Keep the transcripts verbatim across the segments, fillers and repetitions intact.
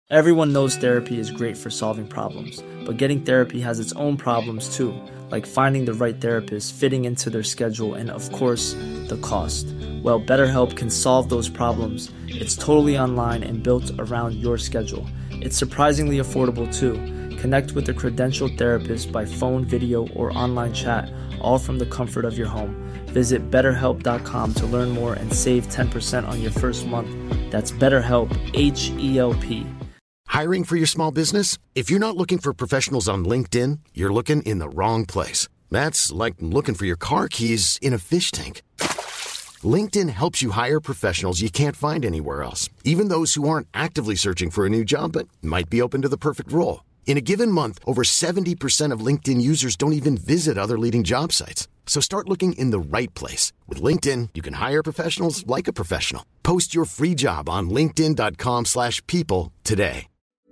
Everyone knows therapy is great for solving problems, but getting therapy has its own problems too, like finding the right therapist, fitting into their schedule, and of course, the cost. Well, BetterHelp can solve those problems. It's totally online and built around your schedule. It's surprisingly affordable too. Connect with a credentialed therapist by phone, video, or online chat, all from the comfort of your home. Visit better help dot com to learn more and save ten percent on your first month. That's BetterHelp, H E L P. Hiring for your small business? If you're not looking for professionals on LinkedIn, you're looking in the wrong place. That's like looking for your car keys in a fish tank. LinkedIn helps you hire professionals you can't find anywhere else, even those who aren't actively searching for a new job but might be open to the perfect role. In a given month, over seventy percent of LinkedIn users don't even visit other leading job sites. So start looking in the right place. With LinkedIn, you can hire professionals like a professional. Post your free job on linkedin dot com slash people today.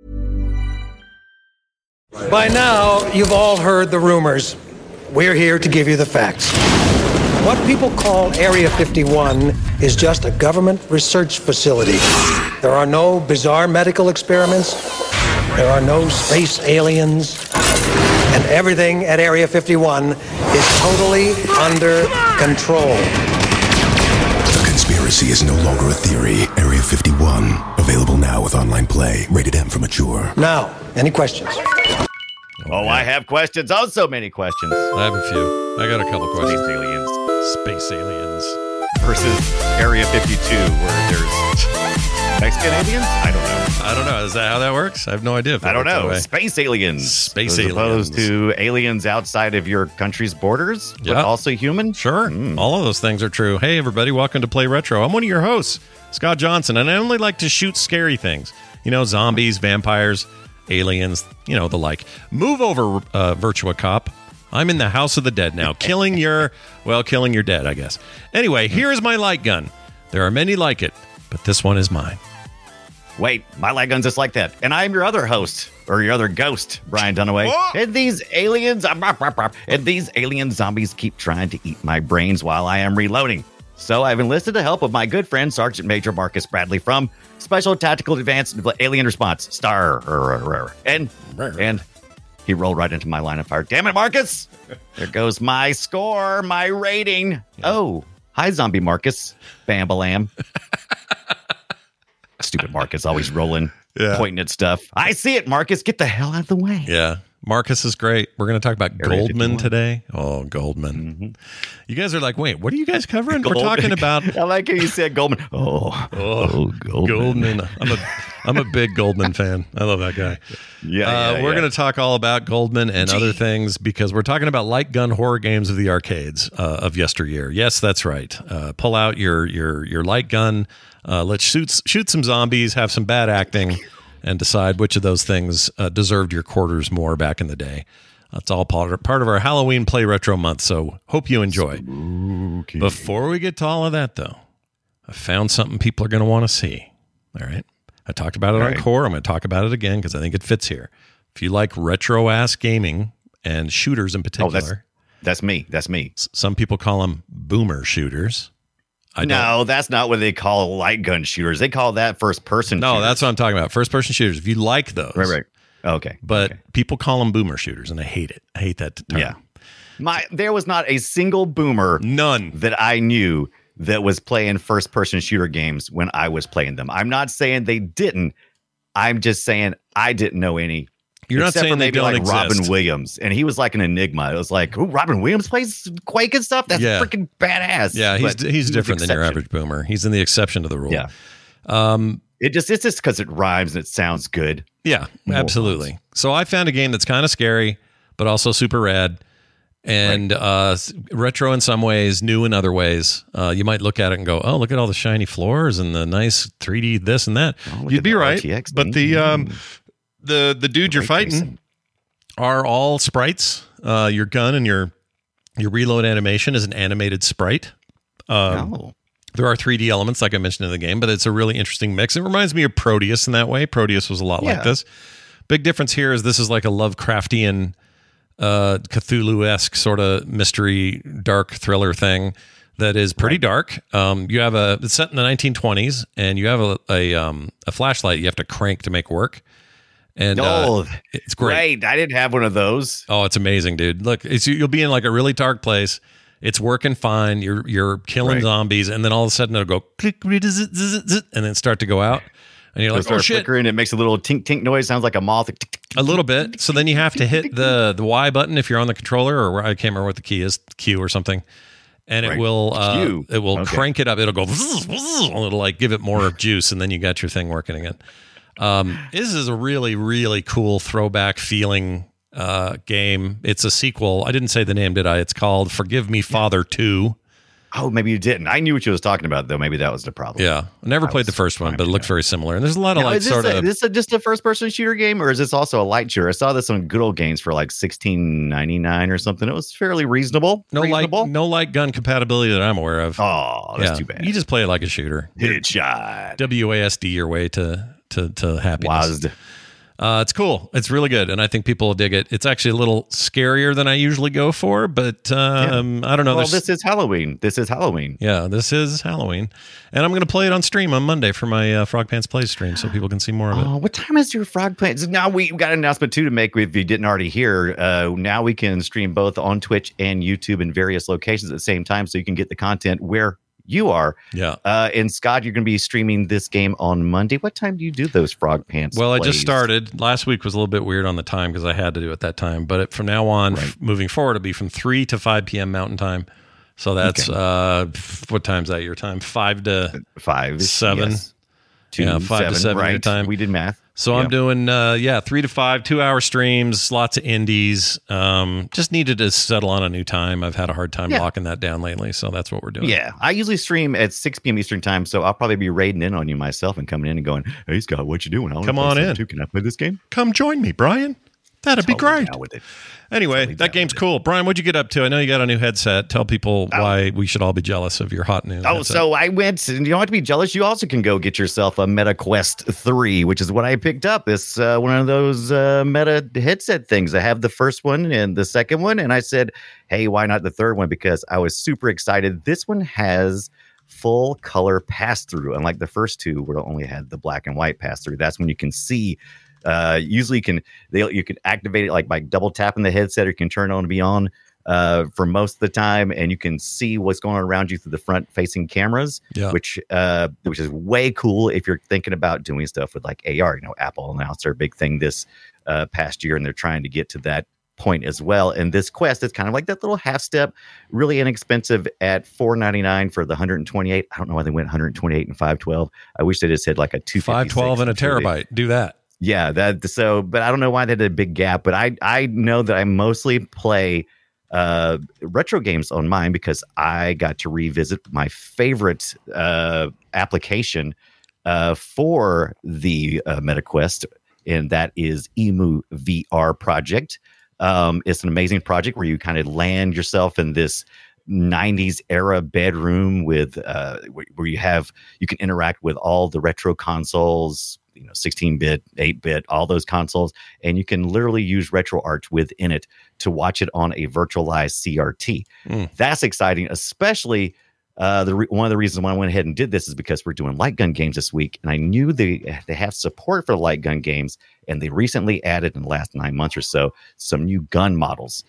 By now, you've all heard the rumors. We're here to give you the facts. What people call Area fifty-one is just a government research facility. There are no bizarre medical experiments. There are no space aliens. And everything at Area fifty-one is totally under control. The conspiracy is no longer a theory. Area fifty-one. Available now with online play. Rated M for mature. Now, any questions? Oh, I have questions. Oh, so many questions. I have a few. I got a couple questions. Space aliens. Space aliens. Versus Area fifty-two, where there's Mexican aliens? I don't know. I don't know. Is that how that works? I have no idea. If I don't know. Way. Space aliens. Space as aliens. opposed to aliens outside of your country's borders, yeah. but also human? Sure. Mm. All of those things are true. Hey, everybody. Welcome to Play Retro. I'm one of your hosts, Scott Johnson, and I only like to shoot scary things. You know, zombies, vampires, aliens, you know, the like. Move over, uh, Virtua Cop. I'm in the House of the Dead now, killing your, well, killing your dead, I guess. Anyway, here is my light gun. There are many like it, but this one is mine. Wait, my light gun's just like that. And I'm your other host, or your other ghost, Brian Dunaway. And these aliens, and these alien zombies keep trying to eat my brains while I am reloading. So I've enlisted the help of my good friend, Sergeant Major Marcus Bradley from Special Tactical Advanced Alien Response, STAR. And, and he rolled right into my line of fire. Damn it, Marcus! There goes my score, my rating. Yeah. Oh, hi, zombie Marcus. Bam-balam. Stupid Marcus, always rolling, yeah. pointing at stuff. I see it, Marcus. Get the hell out of the way. Yeah. Marcus is great. We're going to talk about Area Goldman fifty-one today. Oh, Goldman. Mm-hmm. You guys are like, wait, what are you guys covering? Gold- We're talking about... I like how you said Goldman. Oh, oh, oh Goldman. Goldman. I'm a, I'm a big Goldman fan. I love that guy. Yeah, uh, yeah We're yeah. going to talk all about Goldman and Gee. other things because we're talking about light gun horror games of the arcades uh, of yesteryear. Yes, that's right. Uh, pull out your your your light gun. Uh, let's shoot shoot some zombies, have some bad acting, and decide which of those things uh, deserved your quarters more back in the day. That's all part of, part of our Halloween Play Retro month, so hope you enjoy. Spooky. Before we get to all of that, though, I found something people are going to want to see. All right? I talked about it all on right. Core. I'm going to talk about it again because I think it fits here. If you like retro-ass gaming and shooters in particular. Oh, that's, that's me. That's me. S- some people call them boomer shooters. I no, don't. that's not what they call light gun shooters. They call that first person No, shooters. that's what I'm talking about. First person shooters. If you like those. Right, right. Okay. But okay. people call them boomer shooters, and I hate it. I hate that term. Yeah. My, there was not a single boomer None. that I knew that was playing first person shooter games when I was playing them. I'm not saying they didn't. I'm just saying I didn't know any. You're not saying for maybe they don't like exist. Robin Williams, and he was like an enigma. It was like, oh, Robin Williams plays Quake and stuff. That's yeah. freaking badass. Yeah, he's But he's he different than your average boomer. He's in the exception to the rule. Yeah. Um, it just it's just because it rhymes and it sounds good. Yeah, absolutely. Ones. So I found a game that's kind of scary, but also super rad. And right. uh, retro in some ways, new in other ways. Uh, you might look at it and go, "Oh, look at all the shiny floors and the nice three D this and that." Oh, You'd be right, R T X but thing. the um, the the dude you're fighting racing. are all sprites. Uh, your gun and your your reload animation is an animated sprite. Um, oh. There are three D elements, like I mentioned in the game, but it's a really interesting mix. It reminds me of Proteus in that way. Proteus was a lot yeah. like this. Big difference here is this is like a Lovecraftian, uh, Cthulhu-esque sort of mystery, dark thriller thing. that is pretty dark. Um, you have a it's set in the nineteen twenties, and you have a a, um, a flashlight you have to crank to make work. And oh, uh, it's great. great! I didn't have one of those. Oh, it's amazing, dude. Look, it's, you'll be in like a really dark place. It's working fine. You're you're killing Right. zombies, and then all of a sudden it'll go click, and then start to go out, and you're It'll like, start oh shit, flickering. It makes a little tink tink noise. Sounds like a moth. a little bit. So then you have to hit the the Y button if you're on the controller, or I can't remember what the key is, Q or something, and it Right. will uh, Q. it will Okay. crank it up. It'll go, it'll like give it more juice, and then you got your thing working again. Um, this is a really really cool throwback feeling uh, game. It's a sequel. I didn't say the name, did I? It's called Forgive Me, Father two. Oh, maybe you didn't. I knew what you was talking about, though. Maybe that was the problem. Yeah, I never I played the was first one, trying but to it looks know. very similar. And there's a lot of Now, like is this, sort a, of. is this a, just a first-person shooter game, or is this also a light shooter? I saw this on Good Old Games for like sixteen ninety-nine or something. It was fairly reasonable. No light, reasonable. no light gun compatibility that I'm aware of. Oh, that's yeah, too bad. you just play it like a shooter. Headshot. W A S D your way to to to happiness. Wazd. Uh, it's cool. It's really good, and I think people will dig it. It's actually a little scarier than I usually go for, but um, I don't know. Well, There's- this is Halloween. This is Halloween. yeah, this is Halloween, and I'm going to play it on stream on Monday for my uh, Frog Pants Plays stream, so people can see more of it. Oh, what time is your frog plant? Now we got an announcement too to make if you didn't already hear. Uh, now we can stream both on Twitch and YouTube in various locations at the same time, so you can get the content where you are. Yeah. Uh, and Scott, you're going to be streaming this game on Monday. What time do you do those frog pants? Well, I just plays? started. Last week was a little bit weird on the time because I had to do it that time. But it, from now on, Right. f- moving forward, it'll be from three to five p.m. Mountain Time. So that's, Okay. uh, f- what time's that your time? Five to five, seven. yes. Two, Yeah, five to seven your right? time. We did math. So Yeah. I'm doing, uh, yeah, three to five, two hour streams, lots of indies. Um, just needed to settle on a new time. I've had a hard time Yeah. locking that down lately. So that's what we're doing. Yeah, I usually stream at six p.m. Eastern time, so I'll probably be raiding in on you myself and coming in and going, "Hey Scott, what you doing? I wanna Come play on something in. Too. Can I play this game?" Come join me, Brian. That'd be Totally great. down with it. Anyway, Totally that down game's with it. cool. Brian, what'd you get up to? I know you got a new headset. Tell people why we should all be jealous of your hot new Oh, headset. so I went, and you don't have to be jealous. You also can go get yourself a Meta Quest three, which is what I picked up. It's uh, one of those uh, Meta headset things. I have the first one and the second one, and I said, hey, why not the third one? Because I was super excited. This one has full color pass through, unlike the first two, where it only had the black and white pass through. That's when you can see. Uh, usually, you can they you can activate it like by double tapping the headset, or you can turn it on to be on uh, for most of the time, and you can see what's going on around you through the front facing cameras, Yeah. which uh, which is way cool if you're thinking about doing stuff with like A R. You know, Apple announced their big thing this uh, past year, and they're trying to get to that point as well. And this Quest is kind of like that little half step, really inexpensive at four ninety-nine for the one twenty-eight. I don't know why they went one twenty-eight and five twelve. I wish they just had like a two five twelve and a terabyte. Do that. Yeah, that so, but I don't know why they did a big gap. But I I know that I mostly play uh, retro games on mine because I got to revisit my favorite uh, application uh, for the uh, MetaQuest, and that is Emu V R Project. Um, it's an amazing project where you kind of land yourself in this nineties era bedroom with uh, where you have you can interact with all the retro consoles, you know, sixteen bit, eight bit, all those consoles, and you can literally use RetroArch within it to watch it on a virtualized C R T. Mm. That's exciting, especially uh, the re- one of the reasons why I went ahead and did this is because we're doing light gun games this week, and I knew they they have support for light gun games, and they recently added in the last nine months or so some new gun models.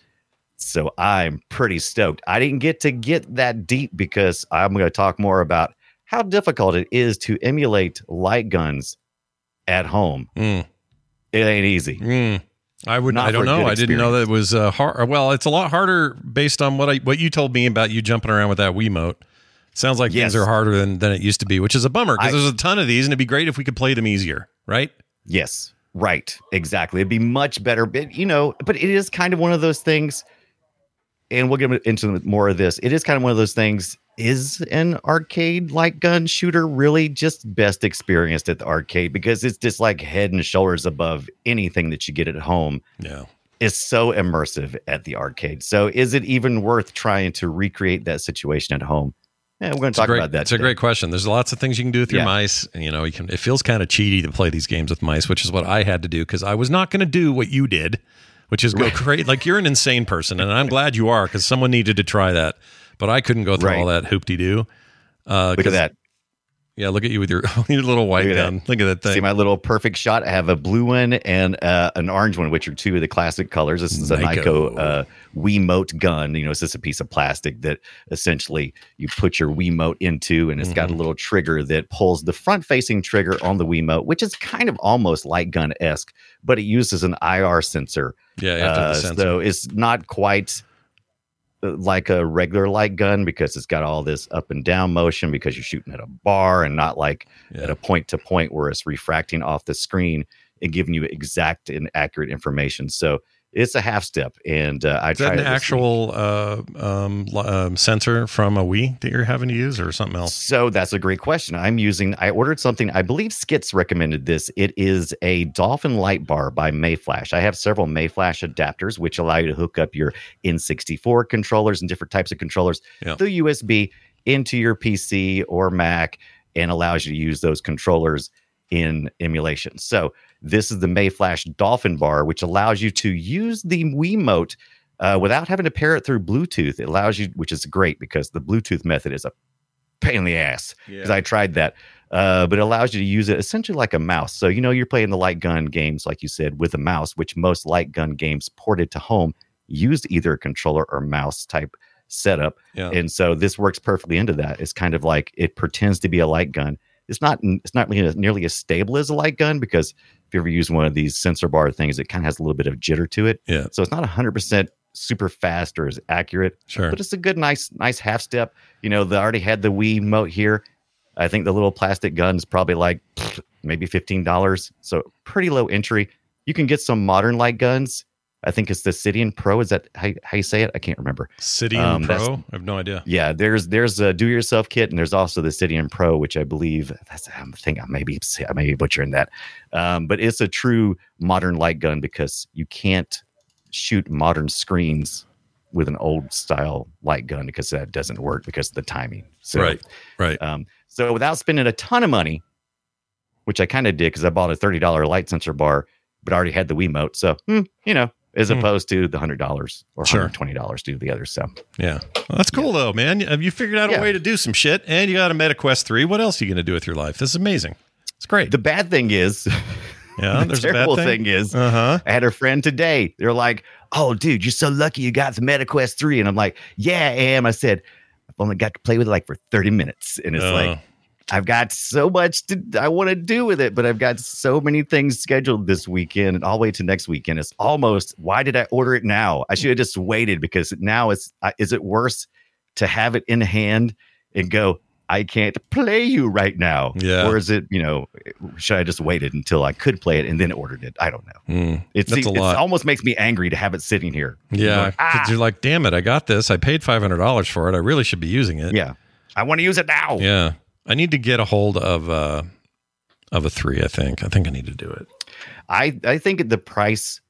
So I'm pretty stoked. I didn't get to get that deep because I'm going to talk more about how difficult it is to emulate light guns at home. Mm. It ain't easy. Mm. I would. Not I don't for a know. good I didn't know that it was uh, hard. Well, it's a lot harder based on what I what you told me about you jumping around with that Wiimote. Sounds like Yes. things are harder than, than it used to be, which is a bummer because I- there's a ton of these, and it'd be great if we could play them easier, right? Yes, right. Exactly. It'd be much better. But, you know, but it is kind of one of those things, and we'll get into more of this. It is kind of one of those things. Is an arcade light gun shooter really just best experienced at the arcade? Because it's just like head and shoulders above anything that you get at home. Yeah. Is so immersive at the arcade. So is it even worth trying to recreate that situation at home? Yeah, we're going to talk great, about that. It's today. a great question. There's lots of things you can do with your Yeah. mice. And, you know, you can. It feels kind of cheaty to play these games with mice, which is what I had to do because I was not going to do what you did, which is go create. Like you're an insane person, and I'm glad you are because someone needed to try that. but I couldn't go through Right. all that hoop-de-doo. Uh, Look at that. Yeah, look at you with your, your little white Look at gun. that. Look at that thing. See my little perfect shot? I have a blue one and uh, an orange one, which are two of the classic colors. This is a Nyko. Nyko uh, Wiimote gun. You know, it's just a piece of plastic that essentially you put your Wiimote into, and it's Mm-hmm. got a little trigger that pulls the front-facing trigger on the Wiimote, which is kind of almost light gun-esque, but it uses an I R sensor. Yeah, you have to have the Uh, sensor. so it's not quite uh, like a regular light gun because it's got all this up and down motion because you're shooting at a bar and not like Yeah. at a point to point where it's refracting off the screen and giving you exact and accurate information. So it's a half step. And uh, I Is that tried an it this actual uh, um, li- um, sensor from a Wii that you're having to use or something else? So that's a great question. I'm using, I ordered something, I believe Skits recommended this. It is a Dolphin light bar by Mayflash. I have several Mayflash adapters, which allow you to hook up your N sixty-four controllers and different types of controllers Yeah. through U S B into your P C or Mac and allows you to use those controllers in emulation. So this is the Mayflash Dolphin bar, which allows you to use the Wiimote uh, without having to pair it through Bluetooth. It allows you, which is great because the Bluetooth method is a pain in the ass because I tried that. Uh, but it allows you to use it essentially like a mouse. So, you know, you're playing the light gun games, like you said, with a mouse, which most light gun games ported to home used either a controller or mouse type setup. Yeah. And so this works perfectly into that. It's kind of like it pretends to be a light gun. It's not it's not really nearly as stable as a light gun because if you ever use one of these sensor bar things, it kind of has a little bit of jitter to it. Yeah. So it's not one hundred percent super fast or as accurate. Sure. But it's a good, nice, nice half step. You know, they already had the Wiimote here. I think the little plastic gun is probably like pfft, maybe fifteen dollars. So pretty low entry. You can get some modern light guns. I think it's the Cidian Pro. Is that how, how you say it? I can't remember. Cidian Um, that's- Pro? I have no idea. Yeah, there's there's a do-it-yourself kit, and there's also the Cidian Pro, which I believe that's I think I may be I may be butchering that, um, but it's a true modern light gun because you can't shoot modern screens with an old style light gun because that doesn't work because of the timing. So, Right, right. Um, so without spending a ton of money, which I kind of did because I bought a thirty dollars light sensor bar, but I already had the Wiimote, so hmm, you know. As Hmm. opposed to the hundred dollars or Sure. one hundred twenty dollars to do the other. So Yeah. Well, that's cool, though, man. Have you figured out a Yeah. way to do some shit? And you got a MetaQuest three. What else are you going to do with your life? This is amazing. It's great. the bad thing is, yeah, the there's a bad terrible thing. thing is, Uh huh. I had a friend today. They're like, "Oh, dude, you're so lucky you got the MetaQuest three," and I'm like, "Yeah, I am." I said, "I've only got to play with it like for thirty minutes," and it's Oh. like, I've got so much to I want to do with it, but I've got so many things scheduled this weekend and all the way to next weekend. It's almost, why did I order it now? I should have just waited because now it's, uh, is it worse to have it in hand and go, I can't play you right now? Yeah. Or is it, you know, should I just waited until I could play it and then ordered it? I don't know. Mm, It's, that's a it lot. almost makes me angry to have it sitting here. Yeah. Like, 'Cause ah, you're like, damn it, I got this. I paid five hundred dollars for it. I really should be using it. yeah. I want to use it now. Yeah. I need to get a hold of uh of a three, I think. I think I need to do it. I, I think the price,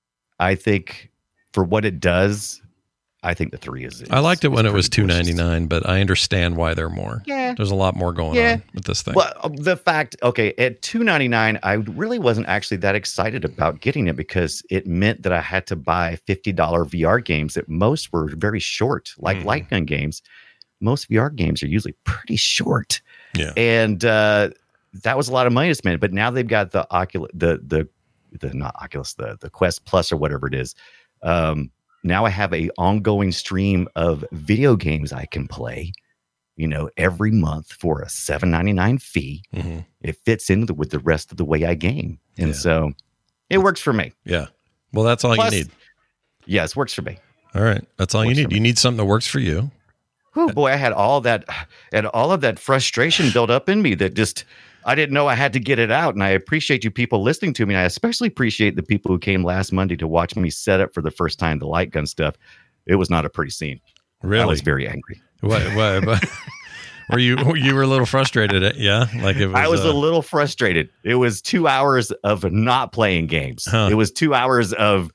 I think for what it does, I think the three is. I liked it is when it was two pretty ninety delicious. nine, but I understand why they're more. Yeah. There's a lot more going Yeah. on with this thing. Well, the fact, okay, at two ninety-nine, I really wasn't actually that excited about getting it because it meant that I had to buy fifty dollars V R games that most were very short, like Mhm. light gun games. Most V R games are usually pretty short. Yeah. And uh, that was a lot of money to spend. But now they've got the Oculus, the, the, the, not Oculus, the, the Quest Plus or whatever it is. Um, now I have a ongoing stream of video games I can play, you know, every month for a seven ninety-nine fee. hmm It fits in with the rest of the way I game. And Yeah. so it works for me. Yeah. Well, that's all Plus- you need. Yes, works for me. All right. That's all you Works need. for me. You need something that works for you. Oh boy, I had all that and all of that frustration built up in me that just I didn't know I had to get it out. And I appreciate you people listening to me. And I especially appreciate the people who came last Monday to watch me set up for the first time the light gun stuff. It was not a pretty scene. I Really? was very angry. What, what, but- were you you were a little frustrated? At, yeah, like it was. I was uh, a little frustrated. It was two hours of not playing games. Huh. It was two hours of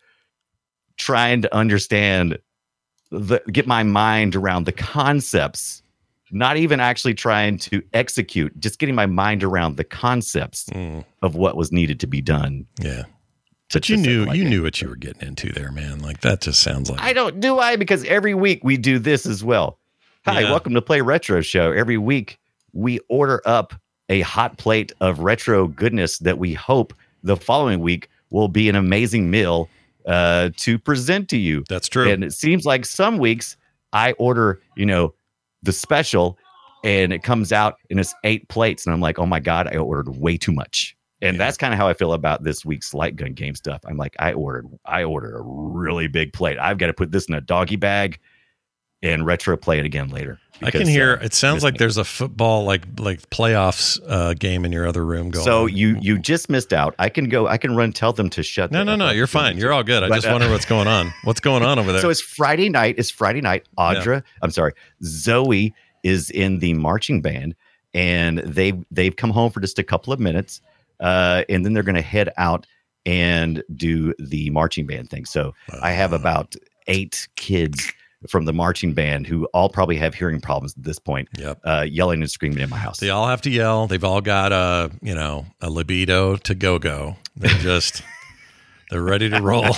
trying to understand, the, get my mind around the concepts, not even actually trying to execute, just getting my mind around the concepts Mm, of what was needed to be done. yeah, to- but you to set knew like you it. knew what you were getting into there, man. Like that just sounds like I don't do I because every week we do this as well. Hi, Yeah. welcome to Play Retro Show. Every week we order up a hot plate of retro goodness that we hope the following week will be an amazing meal uh, to present to you. That's true. And it seems like some weeks I order, you know, the special and it comes out and it's eight plates. And I'm like, oh my God, I ordered way too much. And Yeah. that's kind of how I feel about this week's light gun game stuff. I'm like, I ordered, I ordered a really big plate. I've got to put this in a doggy bag and retro play it again later. I can because, hear. uh, It sounds miss like me. there's a football like like playoffs uh, game in your other room going. So on. you you just missed out. I can go. I can run. Tell them to shut. No, the no, F no. up You're if you fine. need You're to. all good. I But, just uh, wonder what's going on. What's going on over there? So it's Friday night. It's Friday night. Audra, I'm sorry, Zoe is in the marching band, and they they've come home for just a couple of minutes, uh, and then they're going to head out and do the marching band thing. So I have about eight kids from the marching band who all probably have hearing problems at this point, Yep. uh, yelling and screaming in my house. They all have to yell. They've all got a, you know, a libido to go go. They're just, they're ready to roll.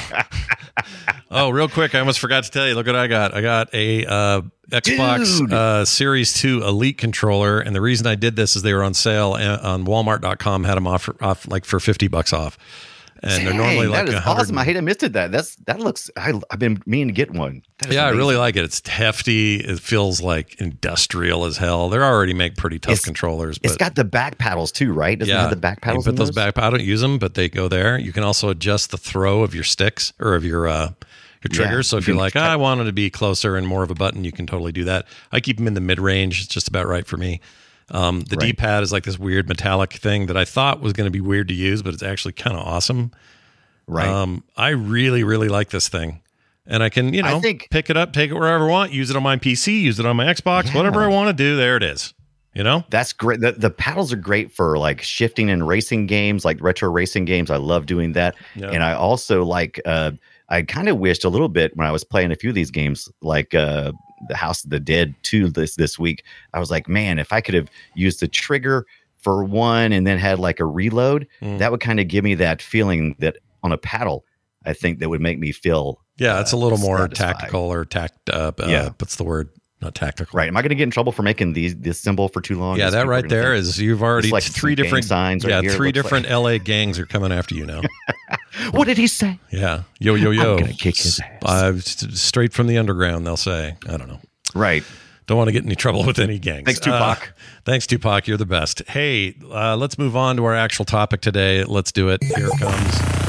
Oh, real quick, I almost forgot to tell you. Look what I got. I got a uh, Xbox uh, Series two Elite controller, and the reason I did this is they were on sale uh, on Walmart dot com. Had them off, off like for fifty bucks off, and they're normally Dang, like that is a hundred. awesome. I hate I missed it. That that's that looks. I, I've been meaning to get one. That is Yeah, I really amazing. like it. It's hefty. It feels like industrial as hell. They already make pretty tough It's- controllers, but It's got the back paddles too, right? Doesn't it yeah, have the back paddles. You in put those those back. I don't use them, but they go there. You can also adjust the throw of your sticks or of your uh, your triggers. Yeah, so if you you're can like, oh, I wanted to be closer and more of a button, you can totally do that. I keep them in the mid range. It's just about right for me. Um, the Right. D-pad is like this weird metallic thing that I thought was going to be weird to use, but it's actually kind of awesome. Right. Um, I really, really like this thing. And I can, you I know, think- pick it up, take it wherever I want, use it on my P C, use it on my Xbox, Yeah. whatever I want to do, there it is. You know? That's great. The, the paddles are great for like shifting in racing games, like retro racing games. I love doing that. Yeah. And I also like, uh, I kind of wished a little bit when I was playing a few of these games, like uh, the House of the Dead two this, this week. I was like, man, if I could have used the trigger for one and then had like a reload, Mm. that would kind of give me that feeling that on a paddle, I think that would make me feel. Yeah, it's a uh, little more satisfied. tactical or tact. Uh, uh, Yeah. what's the word? Not tactical. Right. Am I going to get in trouble for making these this symbol for too long? Yeah, Is that people right gonna there think- is you've already like three some gang different signs right Yeah, here, it three looks different like. L A gangs are coming after you now. What did he say? Yeah, yo yo yo. I'm gonna kick his ass. Uh, st- straight from the underground, they'll say. I don't know. Right. Don't want to get in any trouble with any gangs. Thanks, Tupac. Uh, thanks, Tupac. You're the best. Hey, uh, let's move on to our actual topic today. Let's do it. Here it comes.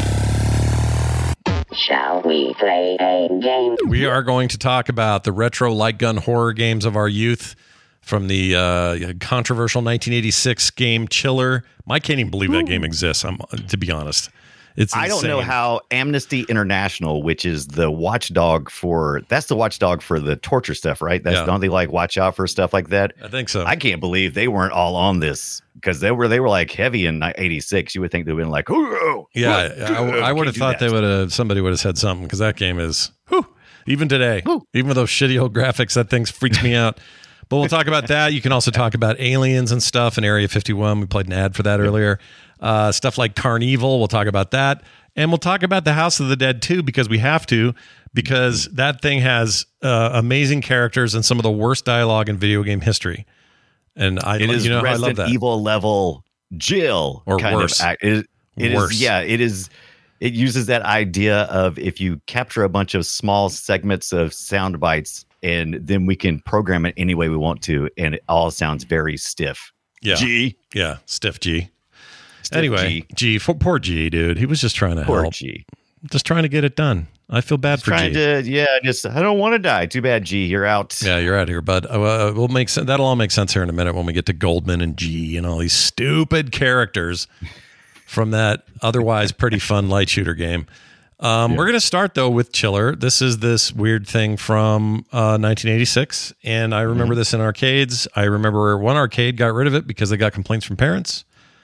Shall we play a game? We are going to talk about the retro light gun horror games of our youth from the uh, controversial nineteen eighty-six game Chiller. I can't even believe that game exists, I'm, to be honest. It's I don't know insane. how Amnesty International, which is the watchdog for that's the watchdog for the torture stuff, right? That's Yeah. don't they like watch out for stuff like that? I think so. I can't believe they weren't all on this because they were they were like heavy in eighty-six. You would think they'd been like, oh yeah, I, I would have thought they would have, somebody would have said something because that game is, whew, even today, Whew. even with those shitty old graphics, that thing freaks me out. But we'll talk about that. You can also talk about aliens and stuff in Area fifty-one. We played an ad for that earlier. Uh, stuff like Carnival. We'll talk about that. And we'll talk about the House of the Dead too, because we have to, because that thing has uh, amazing characters and some of the worst dialogue in video game history. And I, It is you know, I Resident love that. Evil level Jill Or kind worse. of act. It, it Worse. is yeah. It is. It uses that idea of if you capture a bunch of small segments of sound bites and then we can program it any way we want to, and it all sounds very stiff. Yeah. G. Yeah. Stiff G. Stiff Anyway, G. G. for poor G, dude. He was just trying to Poor help. G. Just trying to get it done. I feel bad for Trying G. to, yeah, just I don't want to die. Too bad, G. You're out. Yeah, you're out here, bud. Uh, we'll make sen- that'll all make sense here in a minute when we get to Goldman and G and all these stupid characters from that otherwise pretty fun light shooter game. Um, We're going to start though with Chiller. This is this weird thing from uh, nineteen eighty-six, and I remember this in arcades. I remember one arcade got rid of it because they got complaints from parents.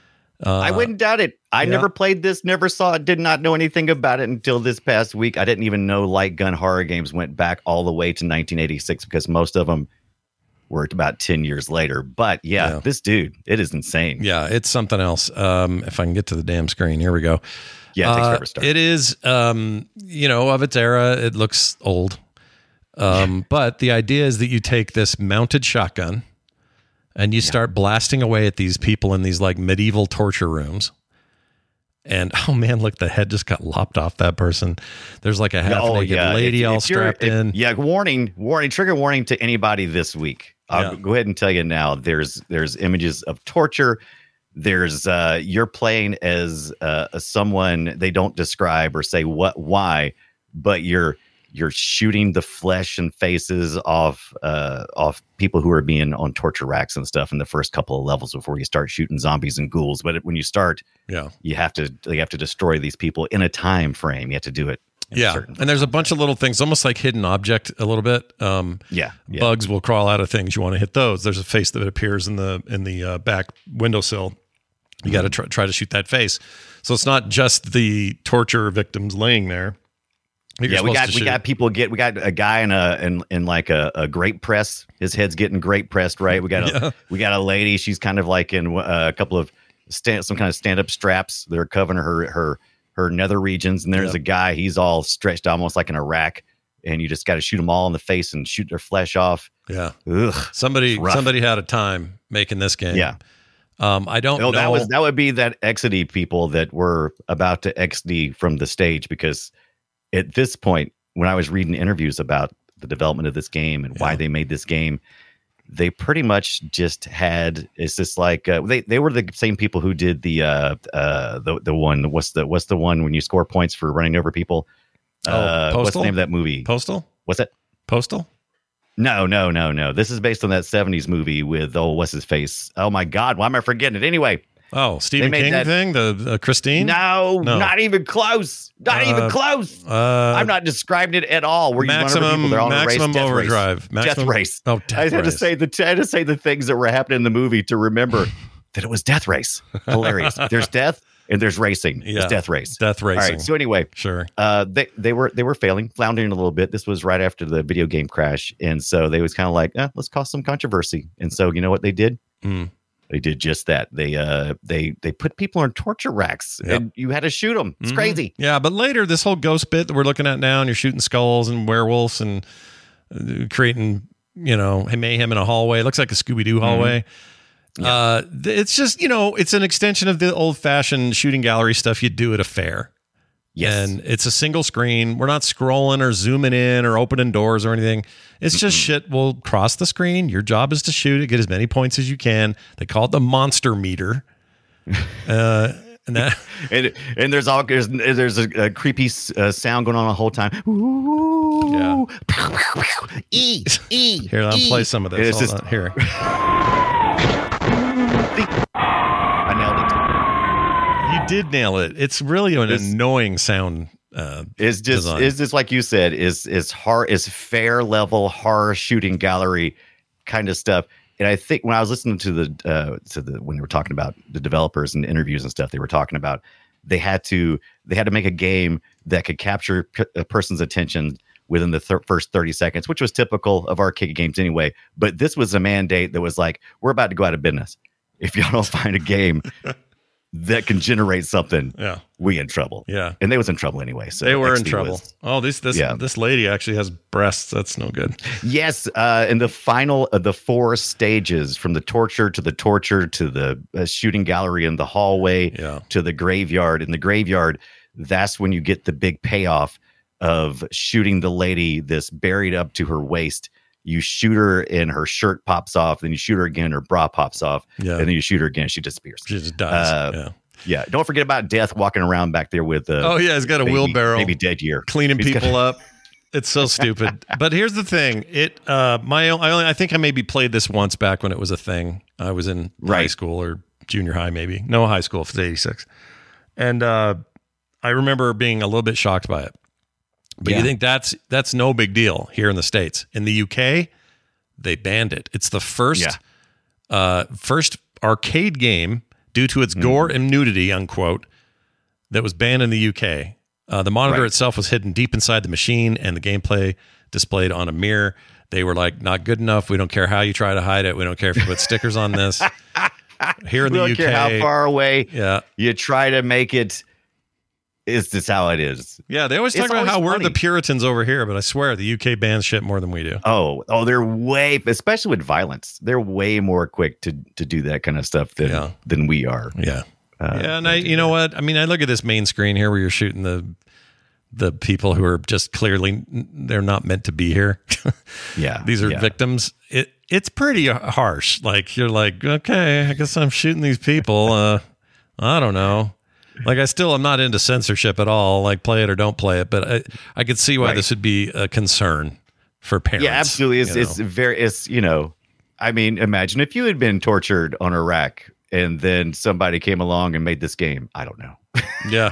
I wouldn't doubt it. I yeah. never played this, never saw it, did not know anything about it until this past week. I didn't even know light gun horror games went back all the way to nineteen eighty-six because most of them were about ten years later. But yeah, Yeah. this dude, it is insane. Yeah, it's something else. Um, if I can get to the damn screen, here we go. Yeah, it takes Uh, forever to start. it is, um, you know, of its era. It looks old. Um, but the idea is that you take this mounted shotgun and you start blasting away at these people in these like medieval torture rooms. And oh man, look, the head just got lopped off that person. There's like a half Oh, naked yeah. lady If- all if you're- strapped if- in. Yeah, warning, warning, trigger warning to anybody this week. I'll Yeah. go ahead and tell you now. There's there's images of torture. There's uh, you're playing as uh, someone they don't describe or say what why, but you're you're shooting the flesh and faces off uh, off people who are being on torture racks and stuff in the first couple of levels before you start shooting zombies and ghouls. But when you start, Yeah. you have to you have to destroy these people in a time frame. You have to do it. in a Yeah. certain- And there's a bunch of little things, almost like hidden object a little bit. Um, yeah, yeah. Bugs will crawl out of things. You want to hit those. There's a face that appears in the in the uh, back windowsill. You got to try, try to shoot that face. So it's not just the torture victims laying there. You're Yeah, we supposed got to we shoot. got people get we got a guy in a in, in like a, a grape press. His head's getting grape pressed, right? We got a Yeah. we got a lady. She's kind of like in uh, a couple of stand, some kind of stand up straps that are covering her her her nether regions. And there's Yep. a guy. He's all stretched almost like in a rack, and you just got to shoot them all in the face and shoot their flesh off. Yeah. Ugh. Somebody rough. somebody had a time making this game. Yeah. Um, I don't No, know. that was that would be that X D people that were about to X D from the stage, because at this point, when I was reading interviews about the development of this game and why Yeah. they made this game, they pretty much just had it's just like uh, they they were the same people who did the uh uh the the one what's the what's the one when you score points for running over people? Oh, uh, what's the Postal? name of that movie? Postal? What's that? Postal? No, no, no, no. This is based on that seventies movie with oh, what's his face? Oh my God, why am I forgetting it? Anyway, Oh, Stephen made King that- thing? The uh, Christine? no, No. not even close. Not Uh, even close. Uh, I'm not describing it at all. Where you run over maximum people, they're on a race, maximum death overdrive. race. Maximum, death race. Oh, death I had race. to say the I had to say the things that were happening in the movie to remember that it was death race. Hilarious. There's death and there's racing. Yeah. It's death race. Death All racing. right. So anyway, Sure. uh, they they were they were failing, floundering a little bit. This was right after the video game crash, and so they was kind of like, eh, let's cause some controversy. And so you know what they did? Mm. They did just that. They uh they they put people on torture racks, Yep. and you had to shoot them. It's Mhm. crazy. Yeah, but later, this whole ghost bit that we're looking at now, and you're shooting skulls and werewolves and uh, creating, you know, mayhem in a hallway. It looks like a Scooby-Doo hallway. Uh, th- it's just, you know, it's an extension of the old-fashioned shooting gallery stuff you do at a fair. Yes. And it's a single screen. We're not scrolling or zooming in or opening doors or anything. It's just shit will cross the screen. Your job is to shoot it, get as many points as you can. They call it the monster meter. Uh, and that and and there's all there's there's a, a creepy uh, sound going on the whole time. Ooh, e e. here, I'll e. play some of And this. It's Hold just on. Here. I nailed it. You did nail it. It's really an It's- annoying sound. Uh, It's just design. is just like you said is is hard is fair level horror shooting gallery kind of stuff. And I think when I was listening to the uh, to the when they were talking about the developers and interviews and stuff, they were talking about they had to they had to make a game that could capture p- a person's attention within the thir- first thirty seconds, which was typical of arcade games anyway. But this was a mandate that was like, we're about to go out of business if y'all don't find a game that can generate something. yeah, We in trouble. yeah. And they was in trouble anyway. So They were in X D trouble. was- oh, this this Yeah. this lady actually has breasts. That's no good. Yes, uh, in the final of the four stages, from the torture to the torture to the uh, shooting gallery in the hallway Yeah. to the graveyard. In the graveyard, that's when you get the big payoff of shooting the lady that's buried up to her waist. You shoot her and her shirt pops off. Then you shoot her again, her bra pops off. Yeah. And then you shoot her again, she disappears. She just dies. Uh, yeah. Yeah, don't forget about Death walking around back there with uh, Oh yeah, he's got a baby, wheelbarrow. baby dead year. cleaning He's got- people up. It's so stupid. But here's the thing. It uh my I only I think I maybe played this once back when it was a thing. I was in high Right. school or junior high maybe. No, high school, it's eighty-six. And uh I remember being a little bit shocked by it. But Yeah. you think that's that's no big deal here in the States. In the U K, they banned it. It's the first Yeah. uh first arcade game due to its Mm-hmm. gore and nudity, unquote, that was banned in the U K. Uh, the monitor Right. itself was hidden deep inside the machine, and the gameplay displayed on a mirror. They were like, "Not good enough. We don't care how you try to hide it. We don't care if you put stickers on this." Here in we the don't U K, care how far away yeah, you try to make it It's just how it is. Yeah, they always talk It's about how always we're funny. the Puritans over here, but I swear the U K bans shit more than we do. Oh, oh, they're way, especially with violence. They're way more quick to to do that kind of stuff than Yeah. than we are. Yeah. Uh, yeah, and I, you know what? I mean, I look at this main screen here where you're shooting the the people who are just clearly they're not meant to be here. Yeah, These are yeah. victims. It it's pretty harsh. Like you're like, okay, I guess I'm shooting these people. Uh, I don't know. Like I still am not into censorship at all. Like play it or don't play it. But I I could see why Right. this would be a concern for parents. Yeah, absolutely. It's you it's know? very it's you know, I mean, imagine if you had been tortured on Iraq and then somebody came along and made this game. I don't know. yeah.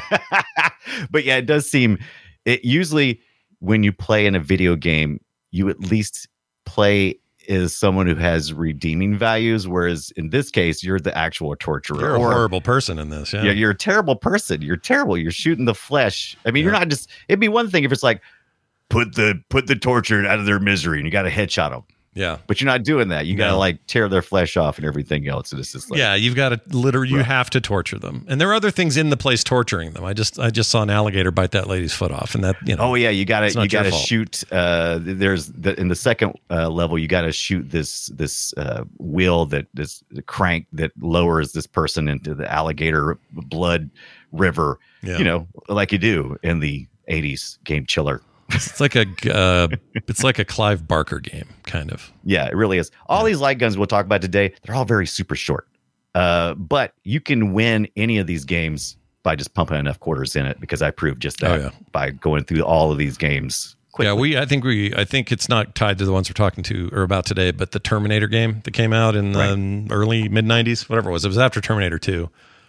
But yeah, it does seem it usually when you play in a video game, you at least play as someone who has redeeming values, whereas in this case, you're the actual torturer. You're a or, horrible person in this. Yeah. Yeah, you're a terrible person. You're terrible. You're shooting the flesh. I mean, you're not just. It'd be one thing if it's like put the put the tortured out of their misery, and you got to headshot them. Yeah. But you're not doing that. You got to No. like tear their flesh off and everything else. And it's just like, Yeah, you've got to literally, you Right. have to torture them, and there are other things in the place torturing them. I just, I just saw an alligator bite that lady's foot off, and that, you know, oh yeah, you got It's to not you got your to fault. shoot. Uh, there's the, in the second uh, level, you got to shoot this this uh, wheel that this crank that lowers this person into the alligator blood river. Yeah. You know, like you do in the eighties game Chiller. it's like a, uh, it's like a Clive Barker game, kind of. Yeah, it really is. All these light guns we'll talk about today, they're all very super short. Uh, but you can win any of these games by just pumping enough quarters in it, because I proved just that Oh, yeah. by going through all of these games quickly. Yeah, we, I think we, I think it's not tied to the ones we're talking to or about today, but the Terminator game that came out in the Right. early mid nineties, whatever it was, it was after Terminator two.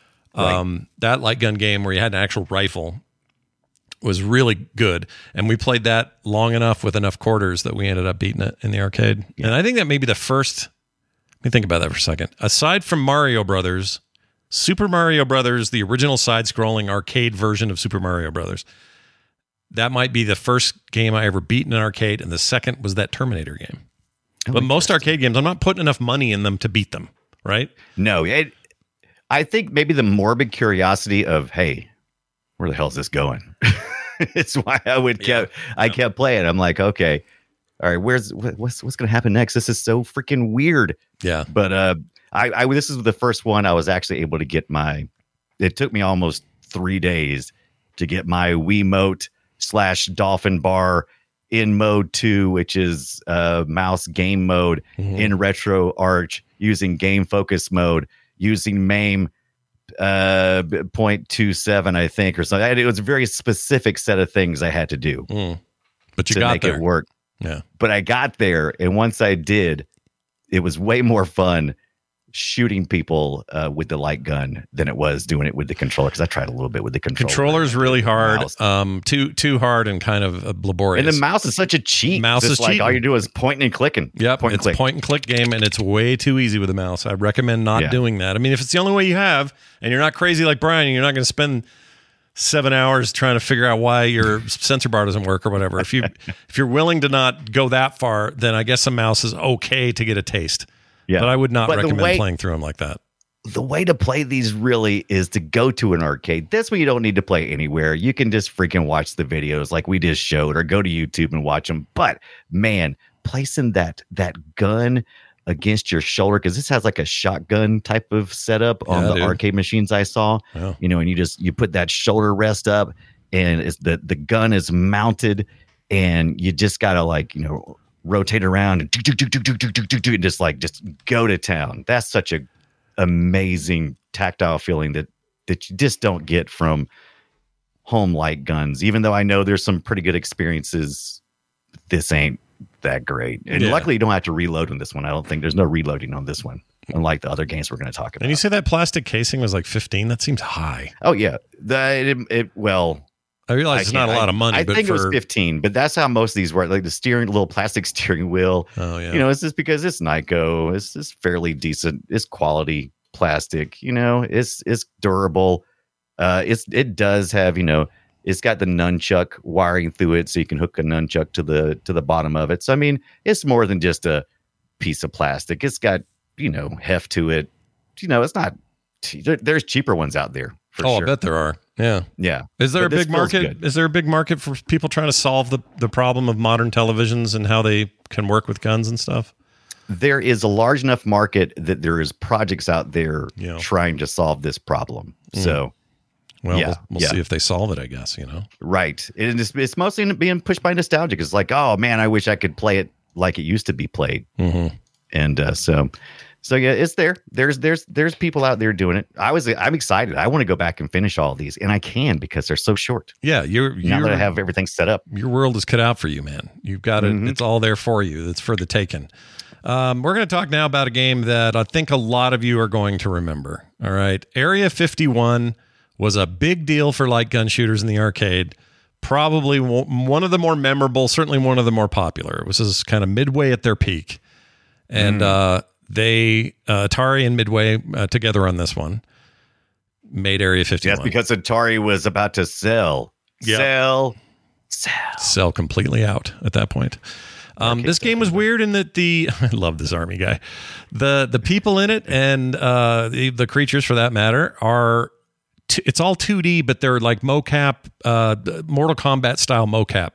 Um, that light gun game where you had an actual rifle was really good, and we played that long enough with enough quarters that we ended up beating it in the arcade. And I think that may be the first. Let me think about that for a second. Aside from Mario Brothers, Super Mario Brothers, the original side-scrolling arcade version of Super Mario Brothers, that might be the first game I ever beat in an arcade, and the second was that Terminator game. But most arcade games, I'm not putting enough money in them to beat them, right? No, it, I think maybe the morbid curiosity of, hey, where the hell is this going? It's why I would kept I kept playing. I'm like, okay, all right, where's what, what's what's gonna happen next? This is so freaking weird. Yeah. But uh, I, I this is the first one I was actually able to get my. It took me almost three days to get my Wiimote slash Dolphin Bar in mode two, which is uh, mouse game mode Mhm. in Retro Arch, using game focus mode, using MAME uh zero point two seven, I think, or something. It was a very specific set of things I had to do Mm. But you to got make there. it work. Yeah. But I got there, and once I did, it was way more fun shooting people uh, with the light gun than it was doing it with the controller, because I tried a little bit with the controller. Controller's really hard. Mouse. Um, too too hard and kind of uh, laborious. And the mouse is such a cheat. Mouse It's is like all cheating. you do is pointing and clicking. Yep, point and it's click. a point and click game, and it's way too easy with a mouse. I recommend not Yeah. doing that. I mean, if it's the only way you have, and you're not crazy like Brian, and you're not going to spend seven hours trying to figure out why your sensor bar doesn't work or whatever. If you if you're willing to not go that far, then I guess a mouse is okay to get a taste. Yeah. But I would not But the recommend way- playing through them like that. The way to play these really is to go to an arcade. This way you don't need to play anywhere. You can just freaking watch the videos like we just showed, or go to YouTube and watch them. But man, placing that that gun against your shoulder, because this has like a shotgun type of setup on Yeah, the dude. arcade machines I saw. Yeah. You know, and you just you put that shoulder rest up, and it's the the gun is mounted, and you just gotta like, you know, rotate around and, do, do, do, do, do, do, do, do, and just like just go to town. That's such a amazing tactile feeling that that you just don't get from home light guns. Even though I know there's some pretty good experiences, this ain't that great. And Yeah. luckily you don't have to reload on this one. I don't think there's no reloading on this one, unlike the other games we're going to talk about. And you say that plastic casing was like fifteen? That seems high. Oh yeah, the, it, it well. I realize I it's not a can't- lot of money, I, I but think for, it was fifteen, but that's how most of these work. Like the steering, little plastic steering wheel. Oh yeah. You know, it's just because it's Nyko. It's it's fairly decent. It's quality plastic. You know, it's it's durable. Uh, it's it does have, you know, it's got the nunchuck wiring through it, so you can hook a nunchuck to the to the bottom of it. So I mean, it's more than just a piece of plastic. It's got, you know, heft to it. You know, it's not. There, there's cheaper ones out there. For oh, sure. I bet there are. Yeah. Yeah. Is there But a this big feels market? good. Is there a big market for people trying to solve the, the problem of modern televisions and how they can work with guns and stuff? There is a large enough market that there is projects out there Yeah. trying to solve this problem. Mm. So, Well, Yeah, we'll, we'll yeah. see if they solve it, I guess, you know? right. It is, it's mostly being pushed by nostalgia. It's like, oh man, I wish I could play it like it used to be played. Mm-hmm. And uh, so, so yeah, it's there. There's, there's, there's people out there doing it. I was, I'm excited. I want to go back and finish all of these, and I can because they're so short. Yeah, you're, Now you're that I have everything set up. your world is cut out for you, man. You've got it. Mhm. It's all there for you. It's for the taking. Um, we're going to talk now about a game that I think a lot of you are going to remember. All right. Area fifty-one was a big deal for light gun shooters in the arcade. Probably wo- one of the more memorable, certainly one of the more popular. It was just kind of Midway at their peak. And uh, they, uh, Atari and Midway uh, together on this one, made Area fifty-one. Yes, because Atari was about to sell, Yep. sell, sell. Sell completely out at that point. Um, this game was weird in that the I love this army guy. The the people in it and uh, the the creatures for that matter are t- it's all two D, but they're like mocap, uh, Mortal Kombat style mocap.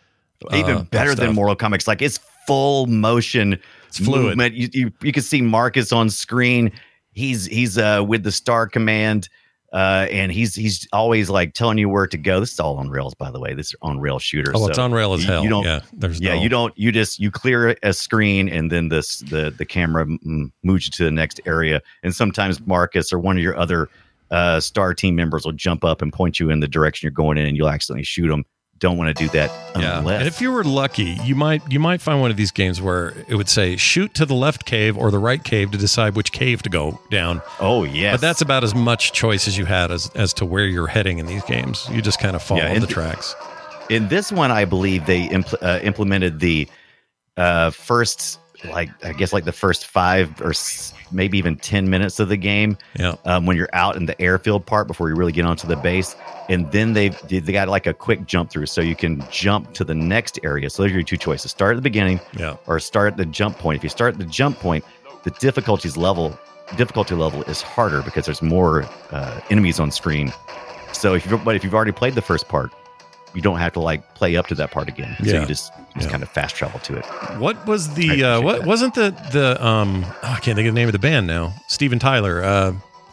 Even uh, better stuff. than Mortal Kombat. Like it's full motion. It's fluid. movement. You, you you can see Marcus on screen. He's he's uh, with the Star Command. Uh, and he's he's always like telling you where to go. This is all on rails, by the way. This is on rail shooter. Oh, it's so on rail as you- hell. You don't, yeah, there's yeah, no, you don't. You just you clear a screen, and then this the the camera m- moves you to the next area. And sometimes Marcus or one of your other uh, Star team members will jump up and point you in the direction you're going in, and you'll accidentally shoot them. Don't want to do that Yeah, unless. and if you were lucky, you might you might find one of these games where it would say shoot to the left cave or the right cave to decide which cave to go down. oh yes, But that's about as much choice as you had as as to where you're heading in these games. You just kind of follow Yeah, and the th- tracks. in this one. I believe they impl- uh, implemented the uh, first, like I guess, like the first five or s- maybe even ten minutes of the game. Yeah. Um, when you're out in the airfield part before you really get onto the base, and then they they got like a quick jump through, so you can jump to the next area. So those are your two choices: start at the beginning, Yeah. or start at the jump point. If you start at the jump point, the difficulties level difficulty level is harder because there's more uh, enemies on screen. So if you but if you've already played the first part, you don't have to like play up to that part again. So Yeah. you just just Yeah. kind of fast travel to it. What was I the appreciate uh, what that. wasn't the the um oh, I can't think of the name of the band now. Steven Tyler, uh,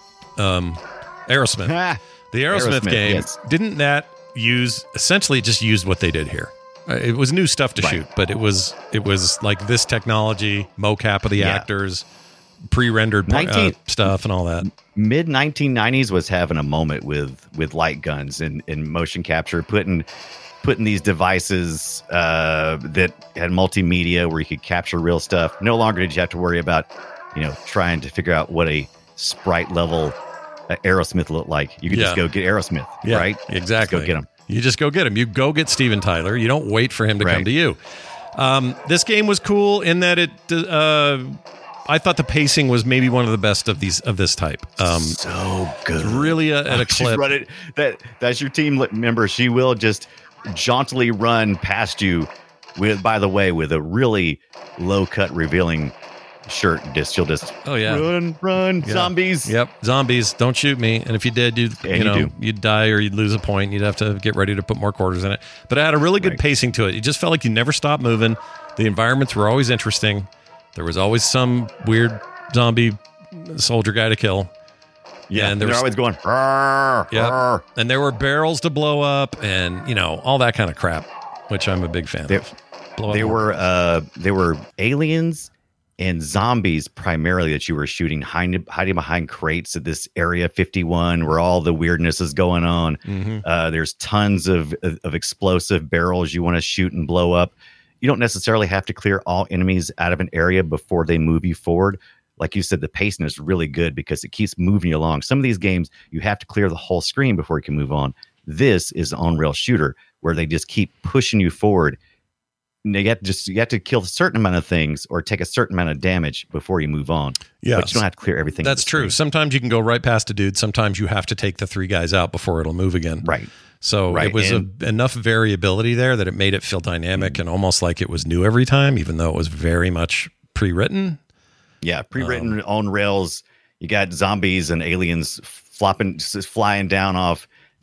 um, Aerosmith. The Aerosmith, Aerosmith, game, yes. didn't that use essentially it just used what they did here? Uh, It was new stuff to Right. shoot, but it was it was like this technology, mocap of the Yeah. actors, pre-rendered par- uh, nineteen stuff, and all that. Mid nineteen nineties was having a moment with with light guns and, and motion capture, putting putting these devices uh, that had multimedia where you could capture real stuff. No longer did you have to worry about, you know, trying to figure out what a sprite level uh, Aerosmith looked like. You could Yeah. just go get Aerosmith, Yeah, right? exactly. Just go get him. You just go get him. You go get Steven Tyler. You don't wait for him to come Right. to you. Um, this game was cool in that it. Uh, I thought the pacing was maybe one of the best of these of this type. Um, So good. really a, at a She's clip. running- that that's your team li- member. She will just jauntily run past you with, by the way, with a really low cut revealing shirt. Just she'll just Oh, yeah. run, run, Yeah. zombies. Yep, zombies. Don't shoot me. And if you did, you'd And you you know do. you'd die or you'd lose a point. You'd have to get ready to put more quarters in it. But it had a really good Right. pacing to it. You just felt like you never stopped moving. The environments were always interesting. There was always some weird zombie soldier guy to kill. Yeah, and and there they're was always going. "Rrr, Yep. rrr." And there were barrels to blow up, and you know all that kind of crap, which I'm a big fan They, of. Blow up they more. were uh, they were aliens and zombies primarily that you were shooting hiding, hiding behind crates at this area fifty-one where all the weirdness is going on. Mhm. Uh, there's tons of, of of explosive barrels you want to shoot and blow up. You don't necessarily have to clear all enemies out of an area before they move you forward. Like you said, the pacing is really good because it keeps moving you along. Some of these games, you have to clear the whole screen before you can move on. This is an on-rail shooter where they just keep pushing you forward. And you have to just you have to kill a certain amount of things or take a certain amount of damage before you move on. Yeah, but you don't have to clear everything. That's on the true. screen. Sometimes you can go right past a dude. Sometimes you have to take the three guys out before it'll move again. Right. So Right, it was a, and- enough variability there that it made it feel dynamic and almost like it was new every time, even though it was very much pre-written. Yeah, pre-written Um, on rails. You got zombies and aliens flopping, just flying down off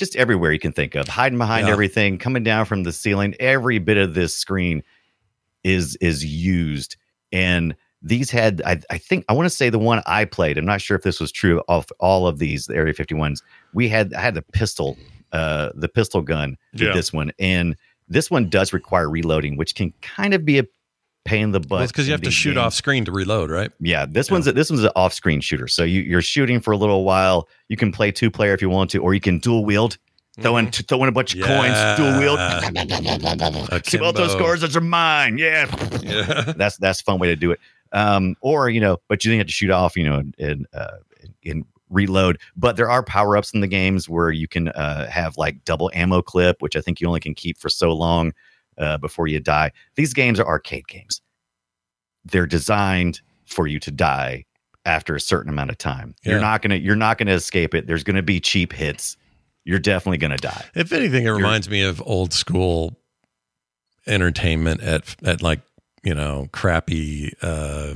just everywhere you can think of, hiding behind Yeah. everything, coming down from the ceiling. Every bit of this screen is is used. And these had, I, I think, I want to say the one I played, I'm not sure if this was true of all of these, the Area fifty-ones. We had, I had the pistol, uh, the pistol gun with Yeah. this one. And this one does require reloading, which can kind of be a pain in the butt. Well, it's because you in have to these shoot games. off screen to reload, right? Yeah, this one's a, this one's an off-screen shooter. So you, you're shooting for a little while. You can play two-player if you want to, or you can dual wield, throw in, throw in a bunch of Yeah. coins, dual wield. See what those Akimbo. scores? Those are mine. Yeah, Yeah. that's that's a fun way to do it. Um, or you know, but you didn't have to shoot off, you know, and and, uh, and reload. But there are power-ups in the games where you can uh, have like double ammo clip, which I think you only can keep for so long uh, before you die. These games are arcade games. They're designed for you to die after a certain amount of time. Yeah. You're not gonna you're not gonna escape it. There's gonna be cheap hits. You're definitely gonna die. If anything, it reminds me of old school entertainment at at like, you know, crappy uh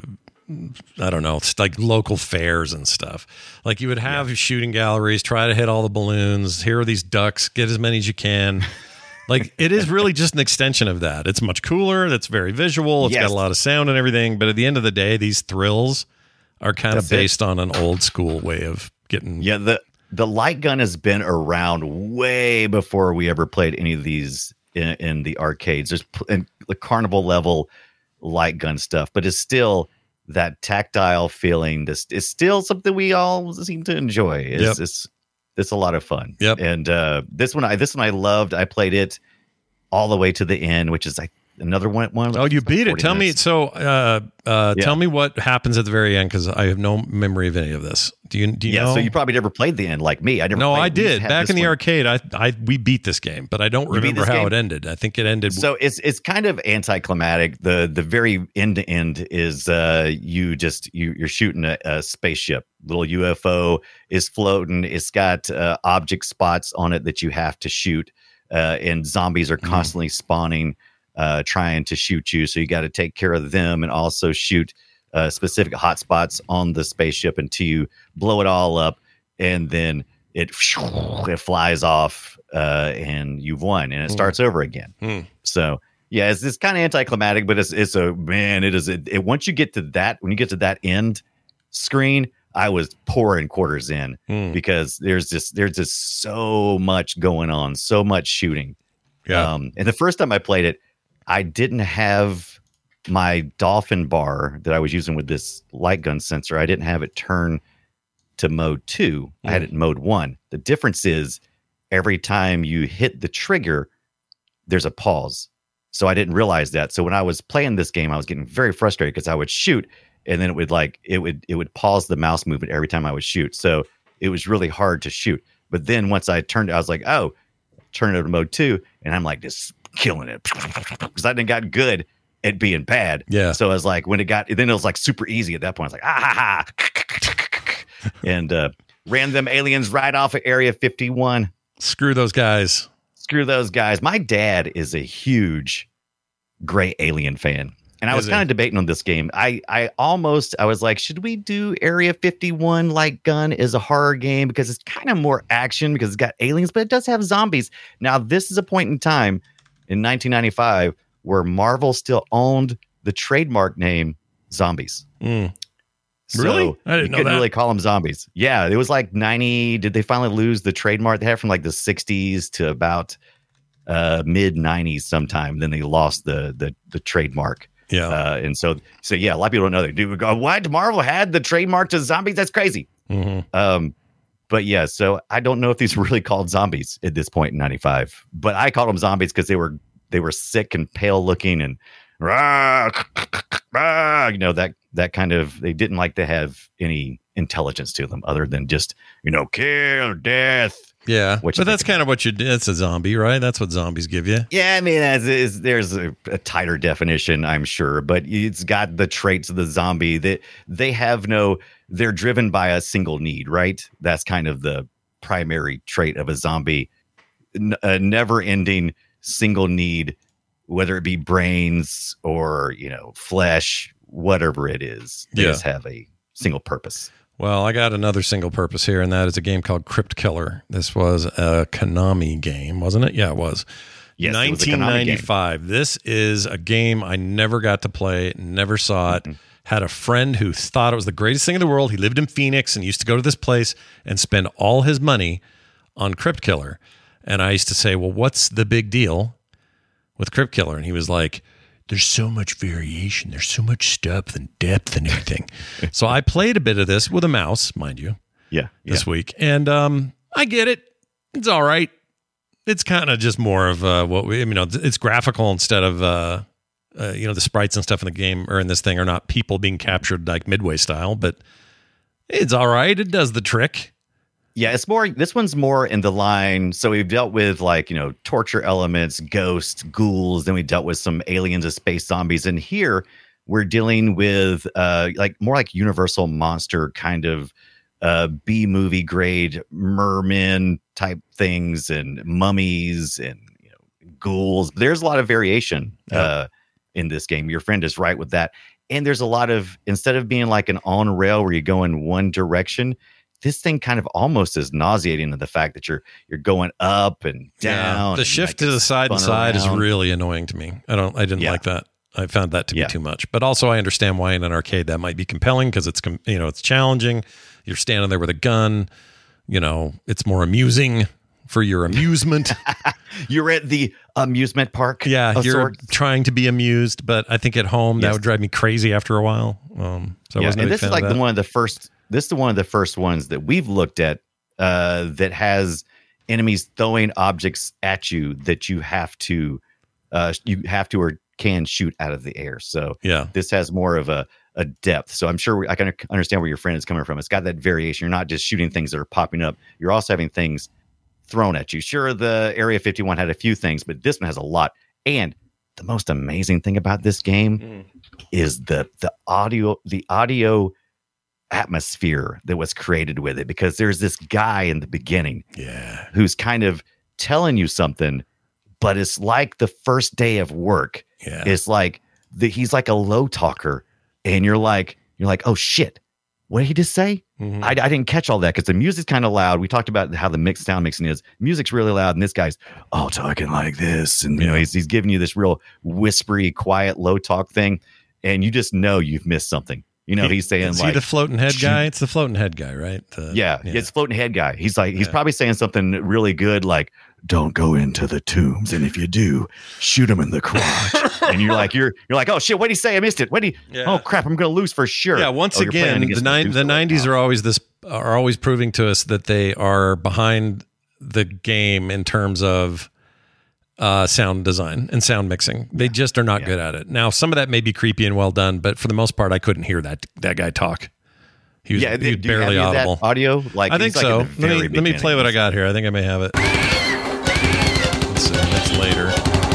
I don't know, it's like local fairs and stuff. Like you would have shooting galleries, try to hit all the balloons. Here are these ducks, get as many as you can. Like it is really just an extension of that. It's much cooler. That's very visual. It's Yes. got a lot of sound and everything. But at the end of the day, these thrills are kind That's of it. based on an old school way of getting. Yeah, the the light gun has been around way before we ever played any of these in, in the arcades. There's pl- in the carnival level light gun stuff, but it's still that tactile feeling. This is still something we all seem to enjoy. It's Yep. it's, it's a lot of fun. Yep. And uh, this one, I this one I loved. I played it all the way to the end, which is like another one. one Oh, you like beat it. forty Tell me. minutes. So, uh, uh, Yeah. tell me what happens at the very end because I have no memory of any of this. Do you? Do you Yeah, know? so you probably never played the end like me. I never. no, played I it. We just did had back this in the one. arcade. I, I, we beat this game, but I don't You beat remember this how game? it ended. I think it ended. So it's it's kind of anticlimactic. The the very end to end is uh you just you you're shooting a, a spaceship. Little U F O is floating. It's got uh, object spots on it that you have to shoot, uh, and zombies are constantly spawning, uh, trying to shoot you. So you got to take care of them and also shoot uh, specific hotspots on the spaceship until you blow it all up, and then it it flies off, uh, and you've won, and it starts over again. Hmm. So yeah, it's, it's kind of anticlimactic, but it's it's a man. It is it, it once you get to that when you get to that end screen, I was pouring quarters in Hmm. because there's just there's just so much going on, so much shooting. Yeah. Um, and the first time I played it, I didn't have my dolphin bar that I was using with this light gun sensor. I didn't have it turn to mode two. I had it in mode one. The difference is every time you hit the trigger, there's a pause. So I didn't realize that. So when I was playing this game, I was getting very frustrated because I would shoot and then it would like it would it would pause the mouse movement every time I would shoot. So it was really hard to shoot. But then once I turned, I was like, oh, turn it to mode two, and I'm like just killing it because I didn't got good at being bad. Yeah. So I was like, when it got, then it was like super easy at that point. I was like, ah ha ha, and uh, ran them aliens right off of Area fifty-one. Screw those guys. Screw those guys. My dad is a huge Gray Alien fan. And I Is was he? kind of debating on this game. I, I almost, I was like, should we do Area fifty-one Light Gun as a horror game? Because it's kind of more action because it's got aliens, but it does have zombies. Now, this is a point in time in nineteen ninety-five where Marvel still owned the trademark name Zombies. Mm. So Really? I didn't you know couldn't that. really call them zombies. Yeah, it was like ninety. Did they finally lose the trademark? They had from like the sixties to about uh, mid nineties sometime. Then they lost the the, the trademark. Yeah. Uh, and so, so yeah, a lot of people don't know that. Dude, go, what? Marvel had the trademark to zombies? That's crazy. hmm Um, but yeah, so I don't know if these were really called zombies at this point in ninety-five, but I called them zombies because they were they were sick and pale looking and rah, rah, you know, that that kind of, they didn't like to have any intelligence to them other than just, you know, kill, death. Yeah. What you But that's think kind of what you did. It's a zombie, right? That's what zombies give you. Yeah, I mean, as is, there's a, a tighter definition, I'm sure, but it's got the traits of the zombie that they have no, they're driven by a single need, right? That's kind of the primary trait of a zombie. N- a never ending single need, whether it be brains or, you know, flesh, whatever it is, they Yeah. just have a single purpose. Well, I got another single purpose here, and that is a game called Crypt Killer. This was a Konami game, wasn't it? Yeah, it was. Yes, it was a Konami game. nineteen ninety-five. This is a game I never got to play, never saw it. Mm-hmm. Had a friend who thought it was the greatest thing in the world. He lived in Phoenix and used to go to this place and spend all his money on Crypt Killer. And I used to say, well, what's the big deal with Crypt Killer? And he was like, there's so much variation. There's so much stuff and depth and everything. So I played a bit of this with a mouse, mind you, yeah, this yeah. week. And um, I get it. It's all right. It's kind of just more of uh, what we, you know, it's graphical instead of, uh, uh, you know, the sprites and stuff in the game or in this thing are not people being captured like Midway style, but it's all right. It does the trick. Yeah, it's more, this one's more in the line. So we've dealt with like, you know, torture elements, ghosts, ghouls. Then we dealt with some aliens and space zombies. And here we're dealing with uh, like more like Universal monster kind of uh, B movie grade mermen type things and mummies and, you know, ghouls. There's a lot of variation yeah. uh, in this game. Your friend is right with that. And there's a lot of, instead of being like an on rail where you go in one direction, this thing kind of almost is nauseating to the fact that you're you're going up and down. Yeah, the and shift like to the side and side around. is really annoying to me. I don't. I didn't Yeah. like that. I found that to be Yeah. too much. But also, I understand why in an arcade that might be compelling because it's com- you know it's challenging. You're standing there with a gun. You know, it's more amusing for your amusement. You're at the amusement park. Yeah, of you're sorts. trying to be amused, but I think at home that Yes. would drive me crazy after a while. Um, so I Yeah, wasn't a and big this fan is like of the that. one of the first. This is one of the first ones that we've looked at uh, that has enemies throwing objects at you that you have to, uh, you have to or can shoot out of the air. So Yeah. this has more of a a depth. So I'm sure we, I can understand where your friend is coming from. It's got that variation. You're not just shooting things that are popping up. You're also having things thrown at you. Sure, the Area fifty-one had a few things, but this one has a lot. And the most amazing thing about this game mm. is the the audio, the audio atmosphere that was created with it, because there's this guy in the beginning yeah. who's kind of telling you something, but it's like the first day of work. Yeah. It's like the, he's like a low talker, and you're like, you're like, oh shit, what did he just say? Mm-hmm. I, I didn't catch all that because the music's kind of loud. We talked about how the mix sound mixing is. Music's really loud, and this guy's all talking like this, and you know he's he's giving you this real whispery, quiet, low talk thing, and you just know you've missed something. You know, he, he's saying is like he the floating head guy. It's the floating head guy, right? The, yeah, yeah, it's floating head guy. He's like, he's yeah. probably saying something really good, like, "Don't go into the tombs, and if you do, shoot him in the crotch." And you're like, you're you're like, oh shit, what did he say? I missed it. What did he? Yeah. Oh crap, I'm gonna lose for sure. Yeah. Once oh, again, the nine the nineties are always this are always proving to us that they are behind the game in terms of uh, sound design and sound mixing. They just are not yeah. good at it. Now, some of that may be creepy and well done, but for the most part, I couldn't hear that that guy talk. He was, yeah, he was do barely you have audible. That audio, like I think like so. Let me let me play what I got here. I think I may have it. Let's see. That's later.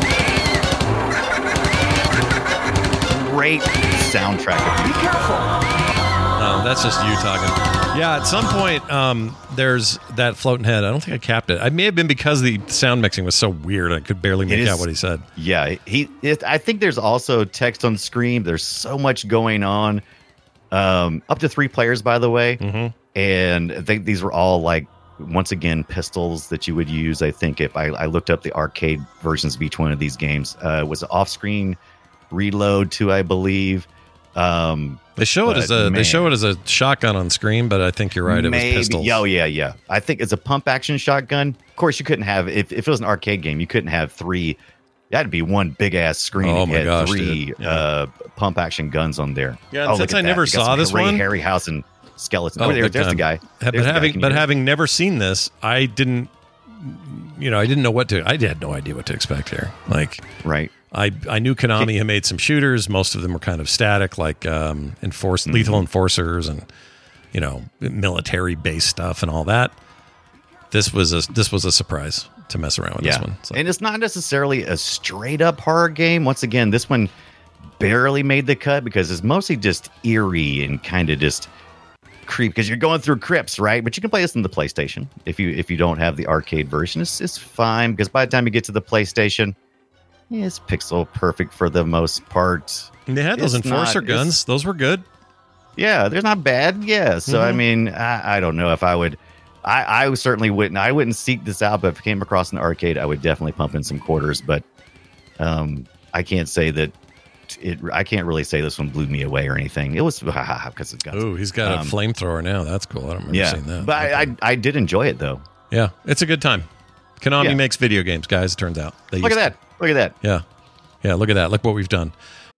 Great soundtrack. Be careful. No, that's just you talking. Yeah, at some point, um, there's that floating head. I don't think I capped it. I may have been because the sound mixing was so weird. I could barely make is, out what he said. Yeah, he. It, I think there's also text on screen. There's so much going on. Um, up to three players, by the way, mm-hmm. and I think these were all like once again pistols that you would use. I think if I, I looked up the arcade versions of each one of these games, uh, it was off-screen reload too, I believe. Um, They show it as a man, they show it as a shotgun on screen, but I think you're right. It maybe, was pistols. Oh yeah, yeah. I think it's a pump action shotgun. Of course, you couldn't have if, if it was an arcade game, you couldn't have three. That'd be one big ass screen. Oh my had gosh, three yeah. uh, pump action guns on there. Yeah, and oh, since I never saw this Ray one, Harryhausen skeleton. Oh, oh there, there's the guy. But there's having the guy. but having never seen this, I didn't. You know, I didn't know what to. I had no idea what to expect here. Like right. I, I knew Konami had made some shooters. Most of them were kind of static, like um, enforce, mm-hmm. Lethal Enforcers and, you know, military-based stuff and all that. This was a this was a surprise to mess around with yeah. this one. So. And it's not necessarily a straight-up horror game. Once again, this one barely made the cut because it's mostly just eerie and kind of just creep because you're going through crypts, right? But you can play this on the PlayStation if you if you don't have the arcade version. It's, it's fine because by the time you get to the PlayStation, yeah, it's pixel perfect for the most part. And they had those it's enforcer not, guns. Those were good. Yeah, they're not bad. Yeah. So, Mm-hmm. I mean, I, I don't know if I would. I, I certainly wouldn't. I wouldn't seek this out, but if it came across an arcade, I would definitely pump in some quarters. But um, I can't say that it. I can't really say this one blew me away or anything. It was because it's got. Ooh, he's got um, a flamethrower now. That's cool. I don't remember yeah, seeing that. but I, I I did enjoy it though. Yeah, it's a good time. Konami Yeah. makes video games, guys. It turns out. They Look at used that! Look at that! to. Yeah, yeah. Look at that. Look what we've done.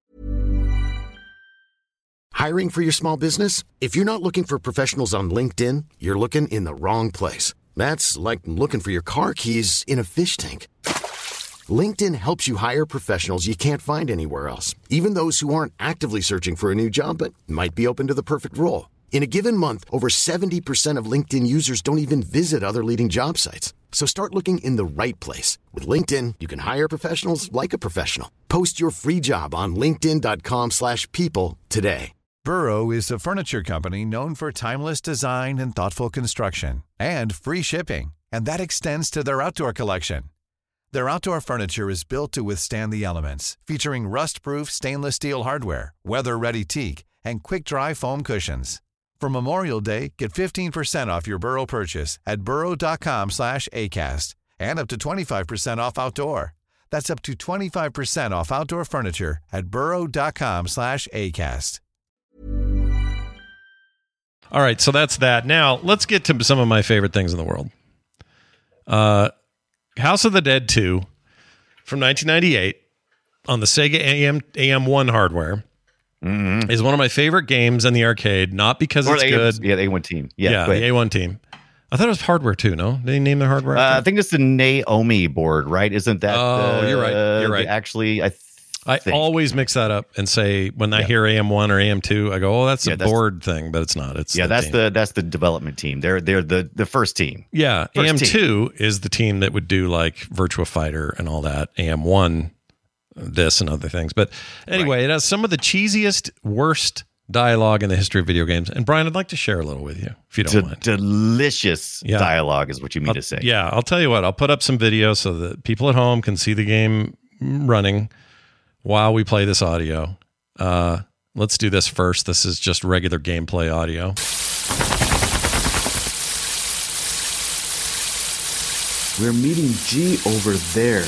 Hiring for your small business? If you're not looking for professionals on LinkedIn, you're looking in the wrong place. That's like looking for your car keys in a fish tank. LinkedIn helps you hire professionals you can't find anywhere else, even those who aren't actively searching for a new job but might be open to the perfect role. In a given month, over seventy percent of LinkedIn users don't even visit other leading job sites. So start looking in the right place. With LinkedIn, you can hire professionals like a professional. Post your free job on linkedin.com slash people today. Burrow is a furniture company known for timeless design and thoughtful construction, and free shipping, and that extends to their outdoor collection. Their outdoor furniture is built to withstand the elements, featuring rust-proof stainless steel hardware, weather-ready teak, and quick-dry foam cushions. For Memorial Day, get fifteen percent off your Burrow purchase at burrow.com slash ACAST and up to twenty-five percent off outdoor. That's up to twenty-five percent off outdoor furniture at burrow.com slash ACAST. All right, so that's that. Now let's get to some of my favorite things in the world. Uh, House of the Dead two from nineteen ninety-eight on the Sega A M A M one hardware. Mm-hmm. Is one of my favorite games in the arcade, not because Or it's the good. A, yeah, the A one team. Yeah, Yeah, go ahead. the A one team. I thought it was hardware too, no? Did they name the hardware? Uh, I think it's the Naomi board, right? Isn't that? Oh, the, you're right. You're right. Actually, I th- I think. always mix that up and say when I Yeah. hear A M one or A M two, I go, "Oh, that's Yeah, a that's- board thing," but it's not. It's yeah, the that's team. the that's the development team. They're they're the the first team. Yeah, First A M two team. is the team that would do like Virtua Fighter and all that. A M one, this and other things. But anyway, Right. it has some of the cheesiest, worst dialogue in the history of video games. And Brian, I'd like to share a little with you, if you don't De- mind. delicious Yeah. dialogue is what you mean I'll- to say. Yeah, I'll tell you what. I'll put up some video so that people at home can see the game running while we play this audio. Uh, let's do this first. This is just regular gameplay audio. We're meeting G over there.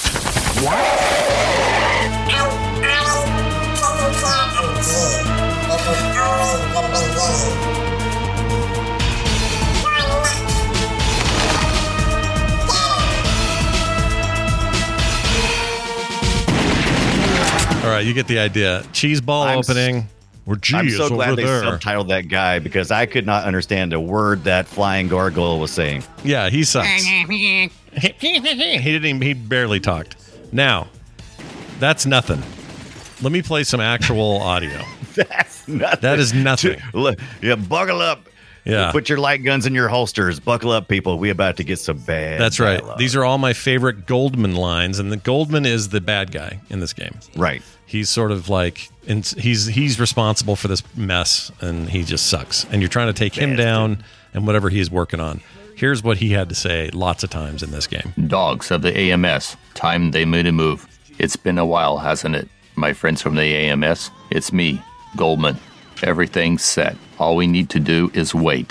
All right, you get the idea. Cheese ball I'm s- opening. Where G I'm is so over glad they there. subtitled that guy because I could not understand a word that flying gargoyle was saying. Yeah, he sucks. he didn't even, he barely talked. Now, that's nothing. Let me play some actual audio. That's nothing. That is nothing. Look, yeah, buckle up. Yeah. Put your light guns in your holsters. Buckle up, people. We about to get some bad. That's right. dialogue. These are all my favorite Goldman lines, and the Goldman is the bad guy in this game. right. He's sort of like, and he's he's responsible for this mess, and he just sucks. And you're trying to take him Bastard. down and whatever he's working on. Here's what he had to say lots of times in this game. Dogs of the A M S. Time they made a move. It's been a while, hasn't it? My friends from the A M S. It's me, Goldman. Everything's set. All we need to do is wait.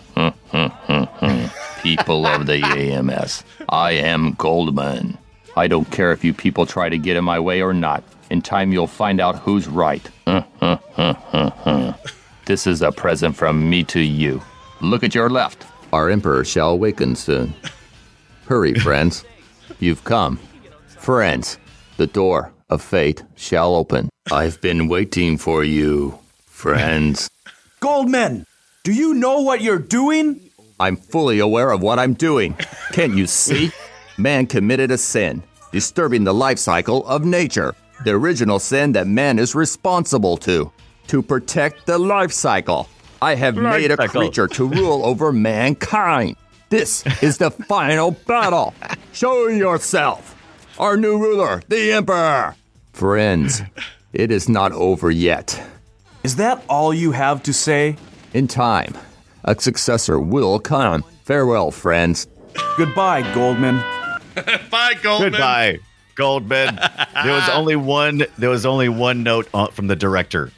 People of the A M S. I am Goldman. I don't care if you people try to get in my way or not. In time, you'll find out who's right. This is a present from me to you. Look at your left. Our emperor shall awaken soon. Hurry, friends. You've come. Friends, the door of fate shall open. I've been waiting for you, friends. Goldman, do you know what you're doing? I'm fully aware of what I'm doing. Can't you see? Man committed a sin, disturbing the life cycle of nature. The original sin that man is responsible to. To protect the life cycle. I have Life made a cycle. creature to rule over mankind. This is the final battle. Show yourself. Our new ruler, the Emperor. Friends, it is not over yet. Is that all you have to say? In time, a successor will come. Farewell, friends. Goodbye, Goldman. Bye, Goldman. Goodbye, Goldman. There was only one. There was only one note on, from the director.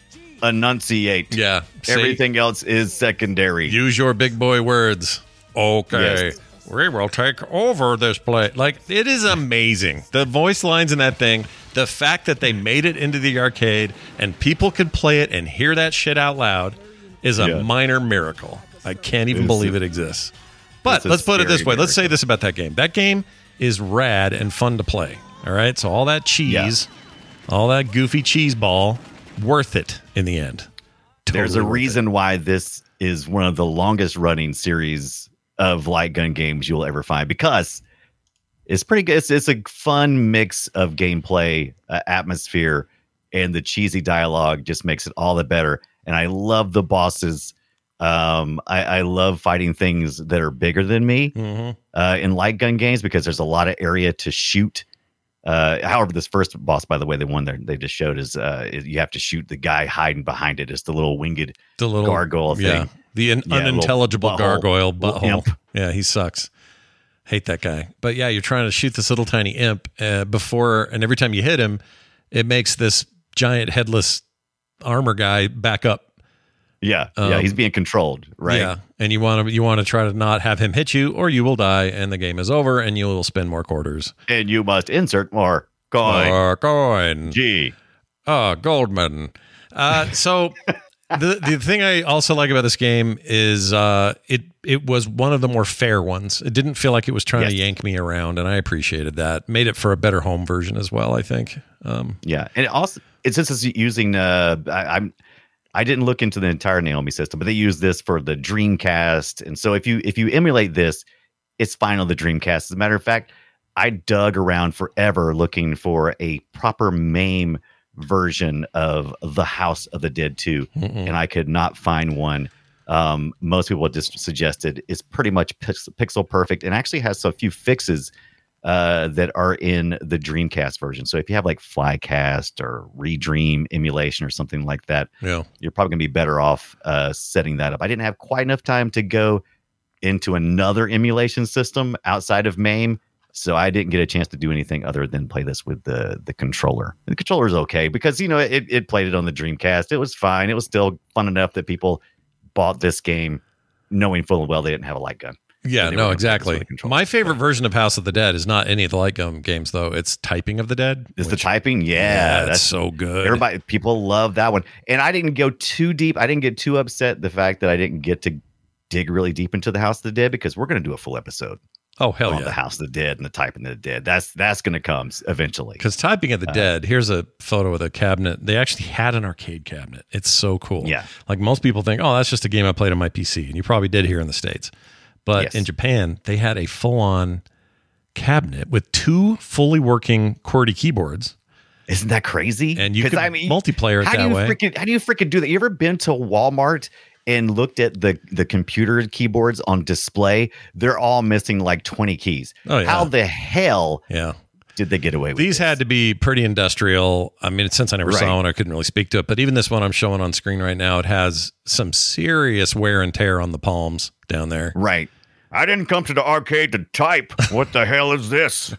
enunciate. Yeah. Say, everything else is secondary. Use your big boy words. Okay. Yes. We will take over this place. Like, it is amazing. The voice lines in that thing, the fact that they made it into the arcade and people could play it and hear that shit out loud is a Yeah. minor miracle. I can't even It's believe a- it exists. But it's a let's put it this way. scary Let's say miracle. this about that game. That game is rad and fun to play. All right? So all that cheese, all that goofy cheese ball, worth it in the end. There's Totally a worth reason why this is one of the longest running series of light gun games you'll ever find, because it's pretty good. It's, it's a fun mix of gameplay, uh, atmosphere, and the cheesy dialogue just makes it all the better. And I love the bosses. Um, I, I love fighting things that are bigger than me Mhm. uh, in light gun games, because there's a lot of area to shoot. Uh, however, this first boss, by the way, the one that they just showed is uh, is you have to shoot the guy hiding behind it. It's the little winged The little gargoyle thing. Yeah, the un- Yeah, little unintelligible butthole. gargoyle Little butthole. imp. Yeah, he sucks. Hate that guy. But yeah, you're trying to shoot this little tiny imp uh, before, and every time you hit him, it makes this giant headless armor guy back up. Yeah, yeah, Um, he's being controlled, right? Yeah, and you want to you want to try to not have him hit you, or you will die, and the game is over, and you will spend more quarters. And you must insert more coin. More coin. G. Oh, Goldman. Uh, so the the thing I also like about this game is uh, it it was one of the more fair ones. It didn't feel like it was trying to Yes. yank me around, and I appreciated that. Made it for a better home version as well, I think. Um, Yeah, and it also it's just it's using. Uh, I, I'm. I didn't look into the entire Naomi system, but they use this for the Dreamcast, and so if you if you emulate this, it's fine on the Dreamcast. As a matter of fact, I dug around forever looking for a proper MAME version of The House of the Dead two, Mm-mm. and I could not find one. Um, most people just suggested it's pretty much pix- pixel perfect, and actually has a few fixes uh, that are in the Dreamcast version. So if you have like Flycast or Redream emulation or something like that, yeah. you're probably gonna be better off uh, setting that up. I didn't have quite enough time to go into another emulation system outside of MAME, so I didn't get a chance to do anything other than play this with the the controller. The controller is okay because you know it it played it on the Dreamcast. It was fine. It was still fun enough that people bought this game knowing full well they didn't have a light gun. Yeah, They no, were exactly. with the controller. My favorite version of House of the Dead is not any of the light gun games, though. It's Typing of the Dead. Is the which- typing? Yeah, Yeah, that's that's so good. Everybody, people love that one. And I didn't go too deep. I didn't get too upset the fact that I didn't get to dig really deep into the House of the Dead, because we're going to do a full episode Oh, hell on yeah. the House of the Dead and the Typing of the Dead. That's that's going to come eventually. Because Typing of the Dead, here's a photo of the cabinet. They actually had an arcade cabinet. It's so cool. Yeah. Like most people think, oh, that's just a game I played on my P C. And you probably did here in the States. But Yes. in Japan, they had a full on cabinet with two fully working QWERTY keyboards. Isn't that crazy? And you 'Cause, could I mean, multiplayer it how that do you way. Freaking, how do you freaking do that? You ever been to Walmart and looked at the the computer keyboards on display? They're all missing like twenty keys. Oh, yeah. How the hell Yeah. did they get away with These this? had to be pretty industrial. I mean, since I never Right. saw one, I couldn't really speak to it. But even this one I'm showing on screen right now, it has some serious wear and tear on the palms down there. Right. I didn't come to the arcade to type. What the hell is this?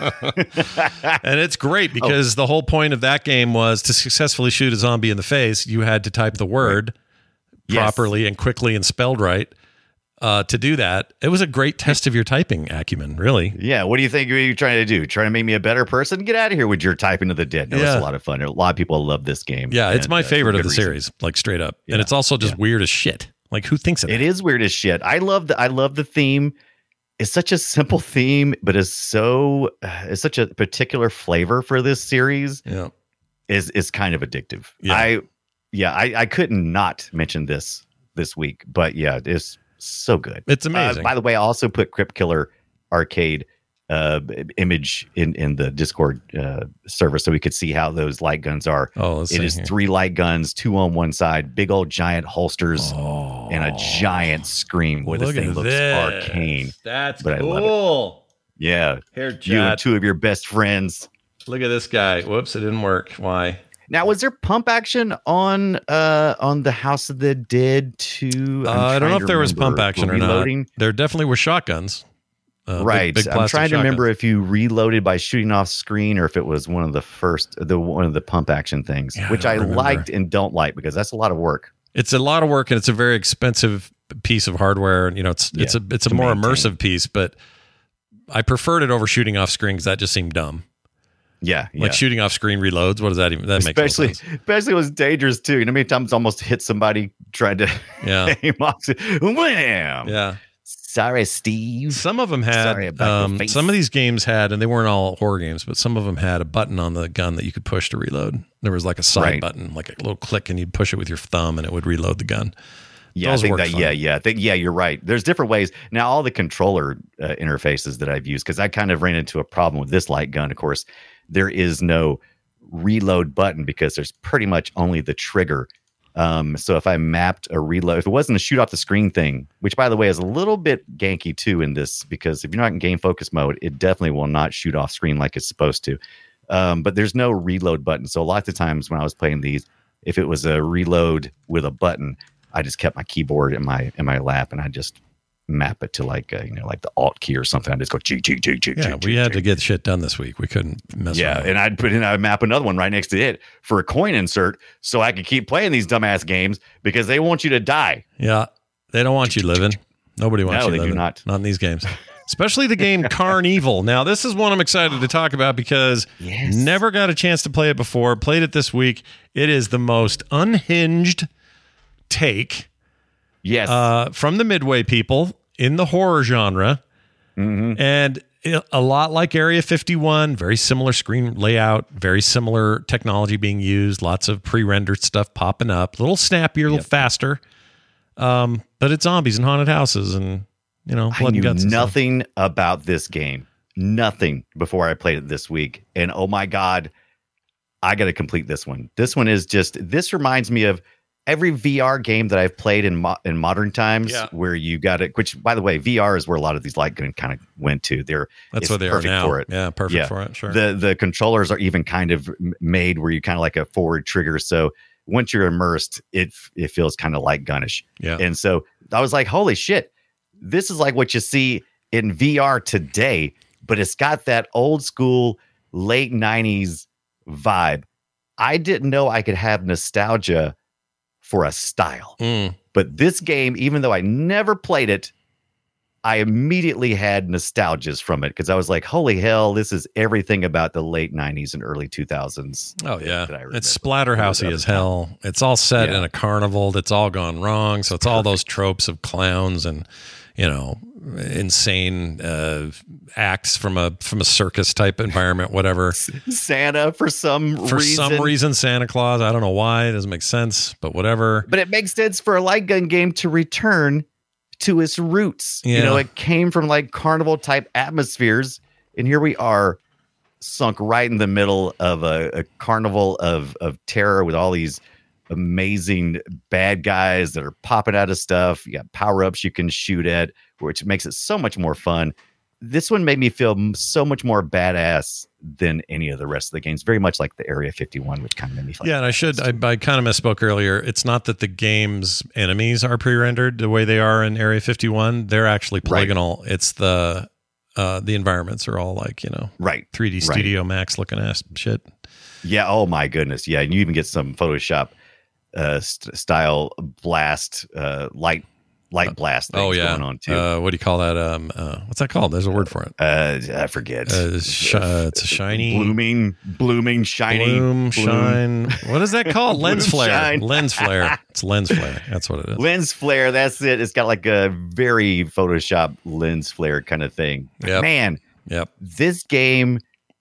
And it's great because the whole point of that game was to successfully shoot a zombie in the face, you had to type the word Yes. properly and quickly and spelled right. Uh, to do that, it was a great test of your typing acumen, really. Yeah, what do you think you're trying to do? Trying to make me a better person? Get out of here with your typing of the dead. No, Yeah. it's a lot of fun. A lot of people love this game. Yeah, it's and, my uh, for favorite of good the reason. series, like straight up. And Yeah. it's also just Yeah. weird as shit. Like, who thinks of It it? is weird as shit. I love the I love the theme. It's such a simple theme, but it's so uh, it's such a particular flavor for this series. Yeah. Is is kind of addictive. Yeah. I yeah, I, I couldn't not mention this this week, but yeah, it's so good. It's Uh, amazing. by the way, I also put Crypt Killer Arcade uh, image in in the Discord uh, server so we could see how those light guns are. Oh, let's It see is here. three light guns, two on one side, big old giant holsters, Oh, and a giant screen. Boy, this look thing at looks this. arcane. That's but I love it. cool. Yeah, Here, you and chat. two of your best friends. Look at this guy. Whoops, it didn't work. Why? Now, was there pump action on uh on the House of the Dead two? Uh, I don't know if there was pump action or not. There definitely were shotguns. Uh, right. Big, big I'm trying to shotguns. remember if you reloaded by shooting off screen or if it was one of the first, the one of the pump action things, Yeah, which I I, don't remember. liked and don't like because that's a lot of work. It's a lot of work and it's a very expensive piece of hardware. And, you know, it's, it's Yeah, a, it's a to more maintain. immersive piece, but I preferred it over shooting off screen because that just seemed dumb. Yeah. yeah. Like shooting off screen reloads. What does that even, that makes no especially, sense. especially it was dangerous too. You know, how many times almost hit somebody trying to Yeah. aim off. Wham! Yeah. Sorry, Steve. Some of them Sorry had, about your um, face. some of these games had, and they weren't all horror games, but some of them had a button on the gun that you could push to reload. There was like a side Right. button, like a little click, and you'd push it with your thumb and it would reload the gun. Yeah, Those I think worked that. fine. Yeah, yeah, I think yeah. You're right. There's different ways now. All the controller uh, interfaces that I've used because I kind of ran into a problem with this light gun. Of course, there is no reload button because there's pretty much only the trigger. Um, so if I mapped a reload, if it wasn't a shoot off the screen thing, which by the way is a little bit ganky too in this because if you're not in game focus mode, it definitely will not shoot off screen like it's supposed to. Um, but there's no reload button. So a lot of times when I was playing these, if it was a reload with a button, I just kept my keyboard in my in my lap and I just map it to like uh, you know like the Alt key or something. I just go G G G G. Yeah, G, we G, had G. to get shit done this week. We couldn't mess Yeah, around. and I'd put in, I'd map another one right next to it for a coin insert so I could keep playing these dumbass games because they want you to die. Yeah, they don't want you living. Nobody wants No, you they do living. not. Not in these games. Especially the game Carnival. Now, this is one I'm excited to talk about because Yes. never got a chance to play it before. Played it this week. It is the most unhinged take Yes. uh, from the Midway people in the horror genre. Mm-hmm. And it- a lot like Area fifty-one, very similar screen layout, very similar technology being used, lots of pre-rendered stuff popping up, a little snappier, a little faster. Um, but it's zombies and haunted houses and, you know, I blood knew and guts. and stuff. nothing about this game, nothing before I played it this week. And oh my God, I got to complete this one. This one is just, this reminds me of every V R game that I've played in mo- in modern times Yeah. where you got it, which by the way, V R is where a lot of these light gun kind of went to. They're That's it's what they are perfect now. for it. Yeah, perfect Yeah. for it. Sure. The the controllers are even kind of m- made where you kind of like a forward trigger. So once you're immersed, it it feels kind of light gunnish. yeah. And so I was like, holy shit, this is like what you see in V R today, but it's got that old school late nineties vibe. I didn't know I could have nostalgia for a style. Mm. But this game, even though I never played it, I immediately had nostalgias from it because I was like, holy hell, this is everything about the late nineties and early two thousands. Oh yeah, that I remember. it's splatterhousey Whatever. as hell. It's all set Yeah. in a carnival that's all gone wrong. So it's all those tropes of clowns and, you know, insane uh, acts from a from a circus type environment, whatever. Santa for some For reason. some reason, Santa Claus. I don't know why. It doesn't make sense, but whatever. But it makes sense for a light gun game to return to its roots. Yeah. You know, it came from like carnival type atmospheres, and here we are, sunk right in the middle of a, a carnival of of terror with all these amazing bad guys that are popping out of stuff. You got power ups you can shoot at, which makes it so much more fun. This one made me feel m- so much more badass than any of the rest of the games. Very much like the Area fifty-one, which kind of made me feel Yeah, and I should, I, I kind of misspoke earlier. It's not that the game's enemies are pre-rendered the way they are in Area fifty-one. They're actually polygonal. It's the uh, the environments are all like, you know, right. three D Right. Studio Max looking ass shit. Yeah. Oh my goodness. Yeah. And you even get some Photoshop uh, st- style blast, uh, light, light blast things Oh yeah, going on too. Uh, what do you call that? Um, uh, what's that called? There's a word for it. Uh, I forget. Uh, sh- uh, it's a shiny blooming, blooming, shiny, bloom, shine. What is that called? Lens Bloom, flare. shine. Lens flare. It's lens flare. That's what it is. lens flare. That's it. It's got like a very Photoshop lens flare kind of thing. Yep. Man, Yep. this game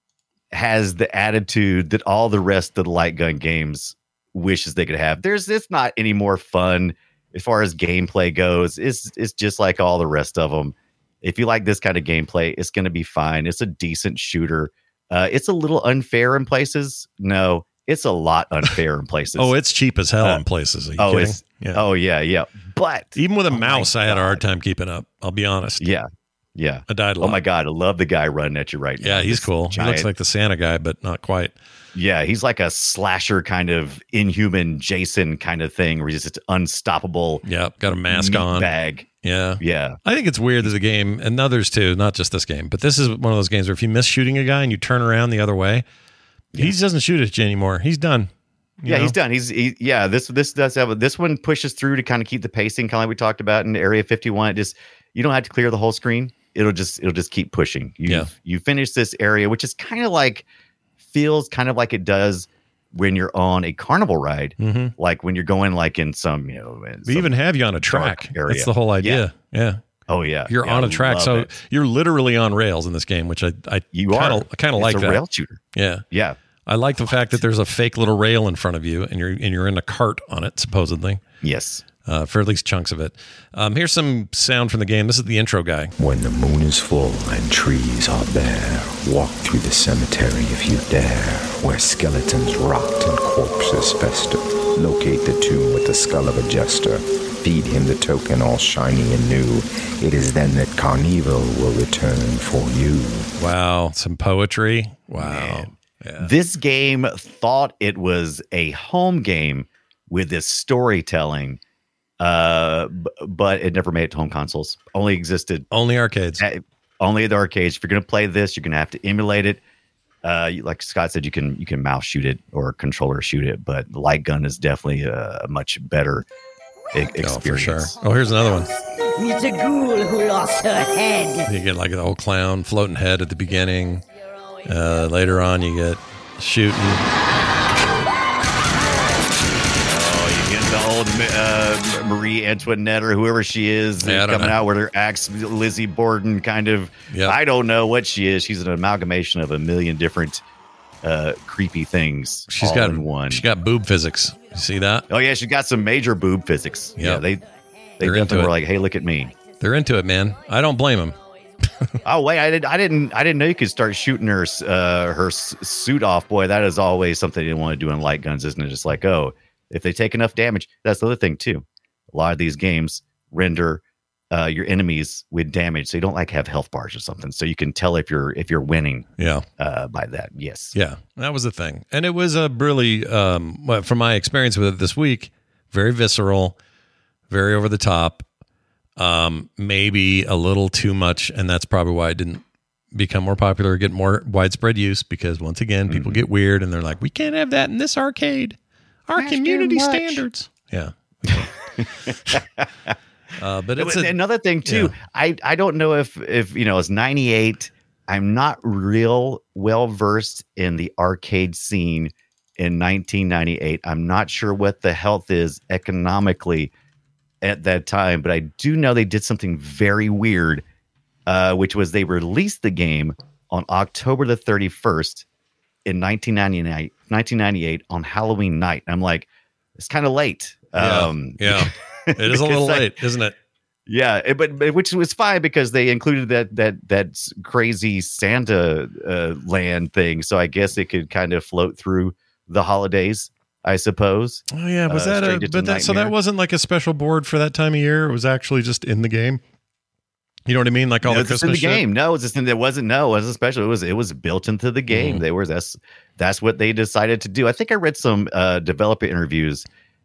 has the attitude that all the rest of the light gun games wishes they could have. There's it's not any more fun as far as gameplay goes. It's it's just like all the rest of them. If you like this kind of gameplay, it's going to be fine. It's a decent shooter. Uh, it's a little unfair in places. No, it's a lot unfair in places. Oh, it's cheap as hell Uh, in places. Are you oh, kidding? it's Yeah. oh yeah, yeah. But Even with a oh my mouse, I had a hard God. time keeping up. I'll be honest. Yeah, yeah. I died a Oh lot. my God, I love the guy running at you right now. Yeah, he's This cool. He giant- looks like the Santa guy, but not quite. Yeah, he's like a slasher kind of inhuman Jason kind of thing where he's just unstoppable. Yeah, got a mask meat on. bag. Yeah. Yeah. I think it's weird. There's a game, and others too, not just this game, but this is one of those games where if you miss shooting a guy and you turn around the other way, yeah. he doesn't shoot at you anymore. He's done. Yeah, know? he's done. He's he, yeah. This this does have this one pushes through to kind of keep the pacing, kind of like we talked about in Area fifty-one. It just you don't have to clear the whole screen. It'll just it'll just keep pushing. You yeah. you finish this area, which is kind of like feels kind of like it does when you're on a carnival ride, mm-hmm. like when you're going like in some, you know, we even have you on a track. Area. That's the whole idea. Yeah. yeah. Oh yeah. You're yeah, on I a track. So it. you're literally on rails in this game, which I, I you kinda, are. I kind of like a that. rail shooter. Yeah. Yeah. I like the fact that there's a fake little rail in front of you and you're, and you're in a cart on it, supposedly. Yes. Uh, for at least chunks of it. Um, here's some sound from the game. This is the intro guy. When the moon is full and trees are bare, walk through the cemetery if you dare, where skeletons rot and corpses fester. Locate the tomb with the skull of a jester. Feed him the token all shiny and new. It is then that Carnival will return for you. Wow. Some poetry. Wow. Yeah. This game thought it was a home game with this storytelling. Uh, b- but it never made it to home consoles. Only existed only arcades. At, only the arcades. If you're gonna play this, you're gonna have to emulate it. Uh, you, like Scott said, you can you can mouse shoot it or controller shoot it, but light gun is definitely a, a much better e- experience. Oh, for sure. Oh, here's another one. Meet a ghoul who lost her head. You get like the old clown floating head at the beginning. Uh, later on, you get shooting. The old uh, Marie Antoinette or whoever she is yeah, coming know. out with her axe, Lizzie Borden kind of. Yep. I don't know what she is. She's an amalgamation of a million different uh, creepy things. She's all got in one. She got boob physics. You see that? Oh yeah, she's got some major boob physics. Yep. Yeah, they they They're definitely into were it. like, hey, look at me. They're into it, man. I don't blame them. Oh wait, I did. I didn't. I didn't know you could start shooting her uh, her s- suit off. Boy, that is always something you want to do in light guns, isn't it? Just like, oh, if they take enough damage, that's the other thing too. A lot of these games render uh, your enemies with damage, so you don't like have health bars or something, so you can tell if you're if you're winning. Yeah, uh, by that. Yes. Yeah, that was the thing, and it was a really, um, well, from my experience with it this week, very visceral, very over the top. Um, maybe a little too much, and that's probably why it didn't become more popular or get more widespread use, because once again, people mm-hmm. get weird and they're like, we can't have that in this arcade. Our That's community standards. Yeah. uh, but it's a, another thing too. Yeah. I, I don't know if, if, you know, it's ninety-eight. I'm not real well versed in the arcade scene in nineteen ninety-eight. I'm not sure what the health is economically at that time, but I do know they did something very weird, uh, which was they released the game on October the thirty-first in nineteen ninety-eight on Halloween night. I'm like, it's kind of late. Yeah, um, yeah. It is a little I, late, isn't it? Yeah, it, but, but which was fine because they included that that that crazy Santa uh, land thing, so I guess it could kind of float through the holidays, I suppose. Oh yeah, was uh, that a but that so that wasn't like a special board for that time of year? It was actually just in the game. You know what I mean? Like all no, the Christmas in the shit? game. No, it's just in, it wasn't. No, it wasn't special. It was it was built into the game. Mm. They were that's that's what they decided to do. I think I read some uh, developer interviews,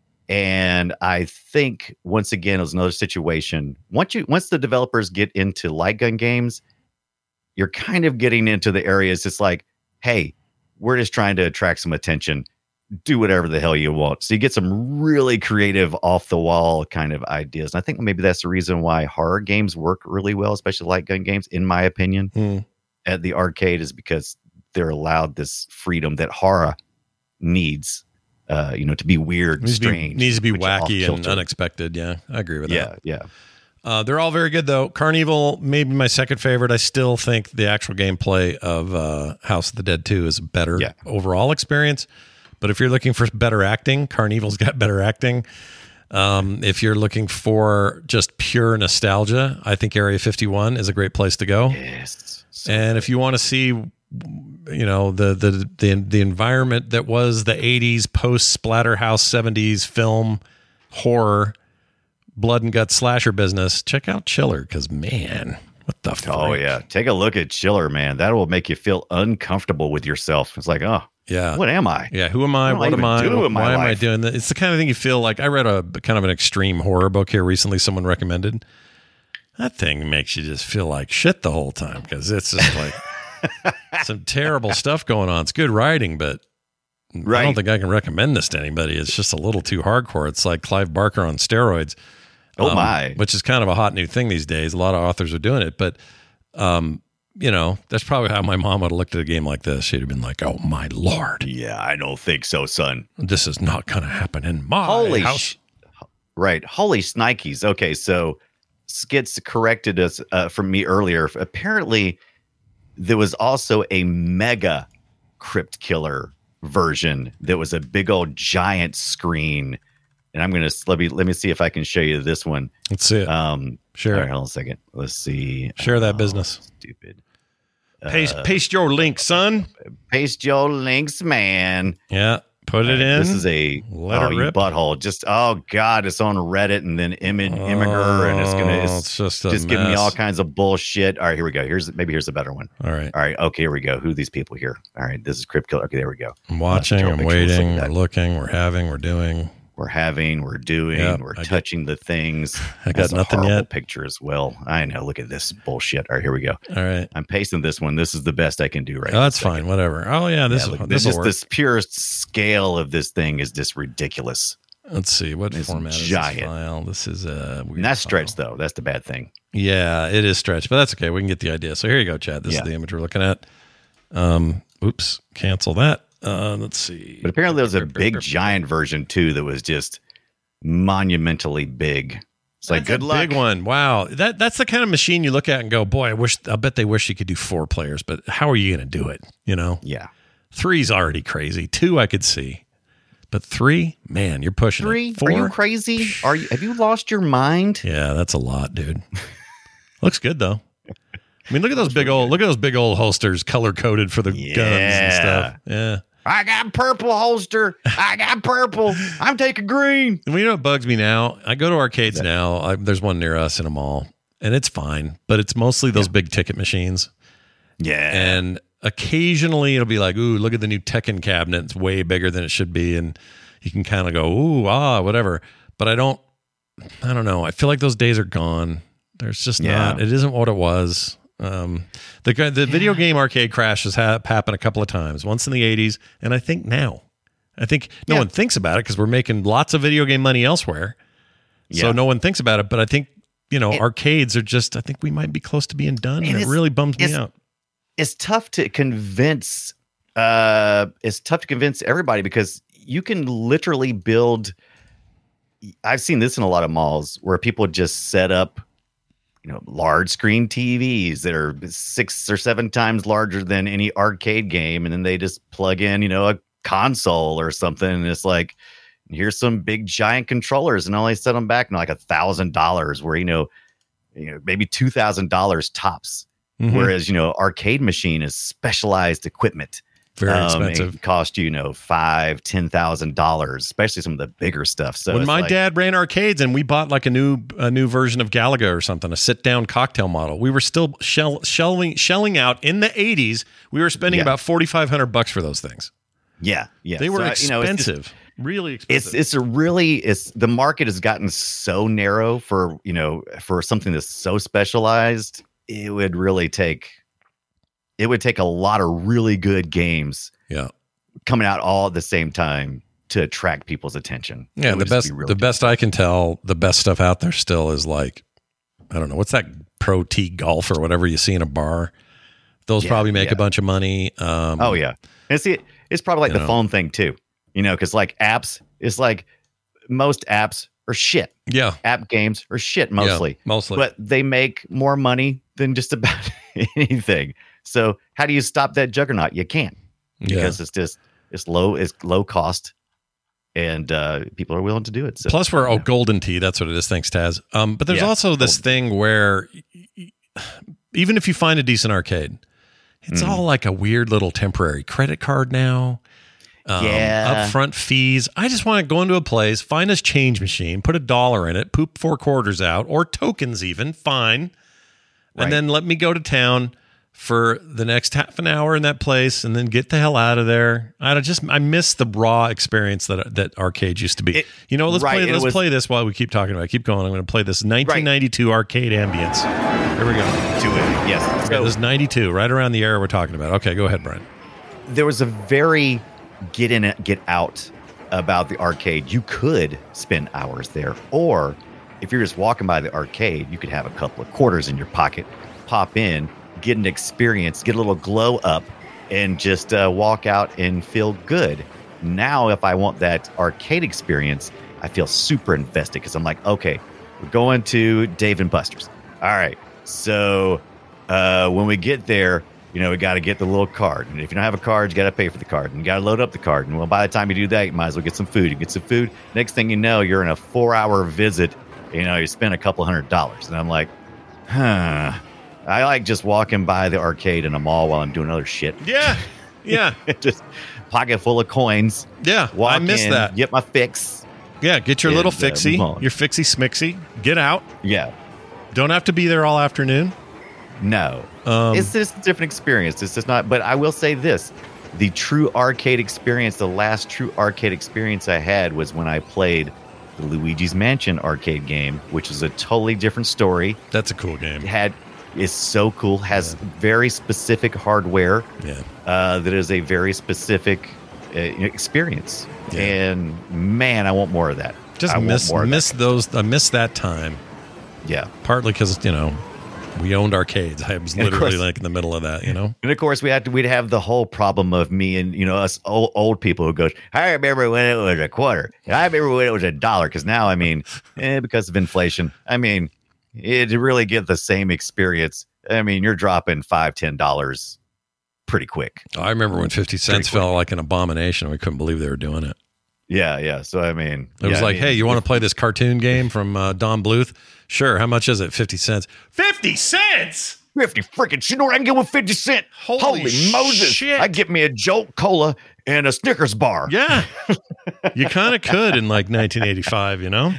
and I think once again it was another situation. Once you once the developers get into light gun games, you're kind of getting into the areas. It's like, hey, we're just trying to attract some attention. Do whatever the hell you want. So you get some really creative, off the wall kind of ideas. And I think maybe that's the reason why horror games work really well, especially light gun games, in my opinion, mm. at the arcade, is because they're allowed this freedom that horror needs, uh, you know, to be weird, and needs strange, to be, needs to be wacky and unexpected. Yeah, I agree with yeah, that. Yeah, yeah. Uh, they're all very good, though. Carnival, maybe my second favorite. I still think the actual gameplay of uh, House of the Dead two is a better yeah. overall experience. But if you're looking for better acting, Carnival's got better acting. Um, if you're looking for just pure nostalgia, I think Area fifty-one is a great place to go. Yes. So and good. If you want to see, you know, the the the the environment that was the eighties post Splatterhouse seventies film horror, blood and guts slasher business, check out Chiller, because man, what the fuck? Oh yeah, take a look at Chiller, man. That will make you feel uncomfortable with yourself. It's like, oh. Yeah. What am I? Yeah. Who am I? What, what am I? Do Why am I doing that? It's the kind of thing you feel like. I read a kind of an extreme horror book here recently. Someone recommended, that thing makes you just feel like shit the whole time because it's just like some terrible stuff going on. It's good writing, but right. I don't think I can recommend this to anybody. It's just a little too hardcore. It's like Clive Barker on steroids. Oh um, my! Which is kind of a hot new thing these days. A lot of authors are doing it, but um, you know, that's probably how my mom would have looked at a game like this. She'd have been like, "Oh my lord!" Yeah, I don't think so, son. This is not going to happen in my Holy house. Sh- right. Holy snikes. Okay, so Skits corrected us uh, from me earlier. Apparently, there was also a mega Crypt Killer version that was a big old giant screen. And I'm gonna let me let me see if I can show you this one. Let's see it. Um, sure. All right, hold on a second. Let's see. Share that oh, business. Stupid. Paste uh, paste your link, son. Paste your links, man. Yeah, put it right, in. This is a Let oh, it you rip. butthole. Just oh god, it's on Reddit and then Image Imgur, and it's gonna it's, Oh, it's just a just giving me mess. all kinds of bullshit. All right, here we go. Here's maybe here's a better one. All right. All right. Okay, here we go. Who are these people here? All right, this is Crypt Killer. Okay, there we go. I'm watching. Let's I'm take a picture. Let's waiting. look at We're that. looking. We're having. We're doing. We're having, we're doing, Yep, we're I got- touching the things. I got That's a nothing horrible yet. Picture as well. I know. Look at this bullshit. All right, here we go. All right. I'm pasting this one. This is the best I can do right Oh, now. that's fine. Whatever. Oh yeah, this Yeah, is look, this this will is work. this purest scale of this thing is just ridiculous. Let's see what It's format giant. is this file. This is a weird And that's file. stretched though. That's the bad thing. Yeah, it is stretched, but that's okay. We can get the idea. So here you go, Chad. This Yeah. is the image we're looking at. Um, oops, cancel that. Uh, let's see. But apparently there was a big giant version too that was just monumentally big. It's like That's good a luck. big one. Wow, that that's the kind of machine you look at and go, boy, I wish. I bet they wish you could do four players, but how are you going to do it? You know, Yeah. three's already crazy. Two I could see, but three, man, you're pushing Three? it. Four, Are you crazy? Are you have you lost your mind? yeah, that's a lot, dude. Looks good though. I mean, look at those big old look at those big old holsters, color coded for the guns and stuff. Yeah. I got purple holster. I got purple. I'm taking green. And you know what bugs me now? I go to arcades now. I, there's one near us in a mall, and it's fine, but it's mostly those big ticket machines. Yeah. And occasionally it'll be like, ooh, look at the new Tekken cabinet. It's way bigger than it should be. And you can kind of go, ooh, ah, whatever. But I don't, I don't know. I feel like those days are gone. There's just Yeah. not, it isn't what it was. Um, the the video game arcade crash has ha- happened a couple of times, once in the eighties, and I think now. I think no Yeah. one thinks about it because we're making lots of video game money elsewhere. So Yeah. no one thinks about it. But I think, you know, It- arcades are just, I think we might be close to being done. And And it it's- really bums me it's- out. It's tough to convince uh it's tough to convince everybody because you can literally build I've seen this in a lot of malls where people just set up you know large screen T Vs that are six or seven times larger than any arcade game, and then they just plug in you know a console or something, and it's like here's some big giant controllers, and only set them back you know, like a thousand dollars where you know you know maybe two thousand dollars tops. Mhm. Whereas, you know, arcade machine is specialized equipment. Very Um, expensive. It cost you, you know, five, ten thousand dollars, especially some of the bigger stuff. So when it's my like, dad ran arcades and we bought like a new a new version of Galaga or something, a sit down cocktail model, we were still shell, shelling shelling out in the eighties. We were spending Yeah. about forty five hundred bucks for those things. yeah, yeah, They were So, you know, it's just- expensive, really It's expensive. it's a really it's the market has gotten so narrow for you know for something that's so specialized. It would really take it would take a lot of really good games yeah. coming out all at the same time to attract people's attention. It Yeah, would the just best be really the best I can tell, the best stuff out there still is like, I don't know, what's that pro T golf or whatever you see in a bar? Those Yeah, probably make yeah. a bunch of money. Um, Oh yeah, and see, it's probably like you the know. phone thing too. You know, because like apps, it's like most apps are shit. yeah, App games are shit mostly, mostly. but they make more money than just about anything. So how do you stop that juggernaut? You can't yeah. because it's just it's low, it's low cost, and uh, people are willing to do it. So Plus, we're oh, golden tea. That's what it is. Thanks, Taz. Um, but there's Yeah, also this golden thing where y- y- even if you find a decent arcade, it's Mm. all like a weird little temporary credit card now. Um, Yeah. Upfront fees. I just want to go into a place, find a change machine, put a dollar in it, poop four quarters out, or tokens even. Fine. Right. And then let me go to town, for the next half an hour in that place and then get the hell out of there. I just I miss the raw experience that that arcade used to be. It, you know, let's right, play let's was, play this while we keep talking about it. Keep going. I'm going to play this nineteen ninety-two right. arcade ambience. Here we go. To it. Yes. Okay, so, this is ninety-two, right around the era we're talking about. Okay, go ahead, Brian. There was a very get in it, get out about the arcade. You could spend hours there, or if you're just walking by the arcade, you could have a couple of quarters in your pocket, pop in, get an experience, get a little glow up, and just uh, walk out and feel good. Now, if I want that arcade experience, I feel super invested because I'm like, okay, we're going to Dave and Buster's. All right, so uh, when we get there, you know, we got to get the little card. And if you don't have a card, you got to pay for the card. And you got to load up the card. And well, by the time you do that, you might as well get some food. You get some food. Next thing you know, you're in a four-hour visit. You know, you spend a couple hundred dollars. And I'm like, huh. I like just walking by the arcade in a mall while I'm doing other shit. Yeah, yeah. Just pocket full of coins. Yeah, walk I miss in, that. Get my fix. Yeah, get your and, little uh, fixie, your fixie smixie. Get out. Yeah. Don't have to be there all afternoon. No. Um, it's just a different experience. It's just not, but I will say this. The true arcade experience, the last true arcade experience I had was when I played the Luigi's Mansion arcade game, which is a totally different story. That's a cool game. It had is so cool, has yeah. very specific hardware yeah. uh, that is a very specific uh, experience. Yeah. And man, I want more of that. Just I miss want more miss of that. those. I miss that time. Yeah, partly because you know we owned arcades. I was literally course, like in the middle of that, you know. And of course, we had to we'd have the whole problem of me and you know us old, old people who goes, I remember when it was a quarter, and I remember when it was a dollar. Because now, I mean, eh, because of inflation, I mean, it to really get the same experience. I mean, you're dropping five, ten dollars pretty quick. I remember when fifty cents felt like an abomination. We couldn't believe they were doing it. Yeah, yeah. So I mean, it was yeah, like, I mean, hey, you want to play this cartoon game from uh, Don Bluth? Sure. How much is it? Fifty cents. Fifty cents. Fifty freaking. You know what I can get with fifty cent? Holy, Holy Moses! Shit. I get me a Jolt Cola and a Snickers bar. Yeah, you kind of could in like nineteen eighty-five. You know.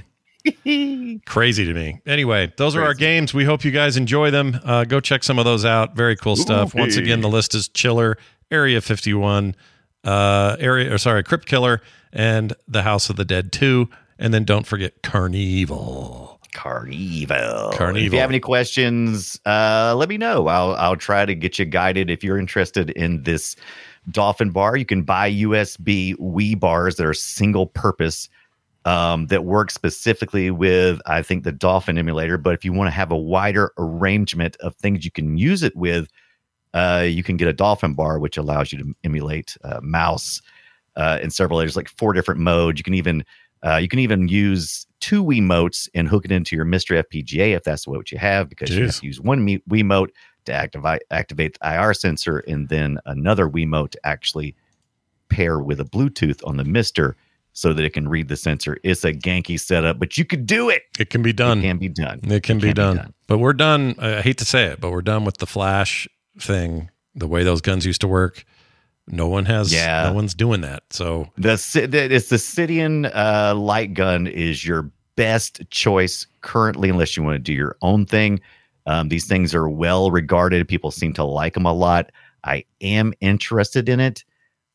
Crazy to me. Anyway, those Crazy. are our games. We hope you guys enjoy them. Uh, go check some of those out. Very cool stuff. Ooh, Once again, the list is Chiller, Area fifty-one, uh, area or sorry, Crypt Killer, and The House of the Dead two. And then don't forget Carnival. Carnival. Carnival. If you have any questions, uh, let me know. I'll I'll try to get you guided. If you're interested in this Dolphin bar, you can buy U S B Wii bars that are single purpose. Um, that works specifically with, I think, the Dolphin emulator. But if you want to have a wider arrangement of things you can use it with, uh, you can get a Dolphin bar, which allows you to emulate uh, mouse uh, in several areas, like four different modes. You can even uh, you can even use two Wiimotes and hook it into your Mister F P G A if that's what you have, because Jeez. you have to use one Wiimote to activate activate the I R sensor, and then another Wiimote to actually pair with a Bluetooth on the Mister, so that it can read the sensor. It's a ganky setup, but you could do it. It can be done. It can be done. It can, it be, can done. be done. But we're done. I hate to say it, but we're done with the flash thing. The way those guns used to work. No one has. Yeah. No one's doing that. So the it's the Sidian uh, light gun is your best choice currently, unless you want to do your own thing. Um, these things are well regarded. People seem to like them a lot. I am interested in it.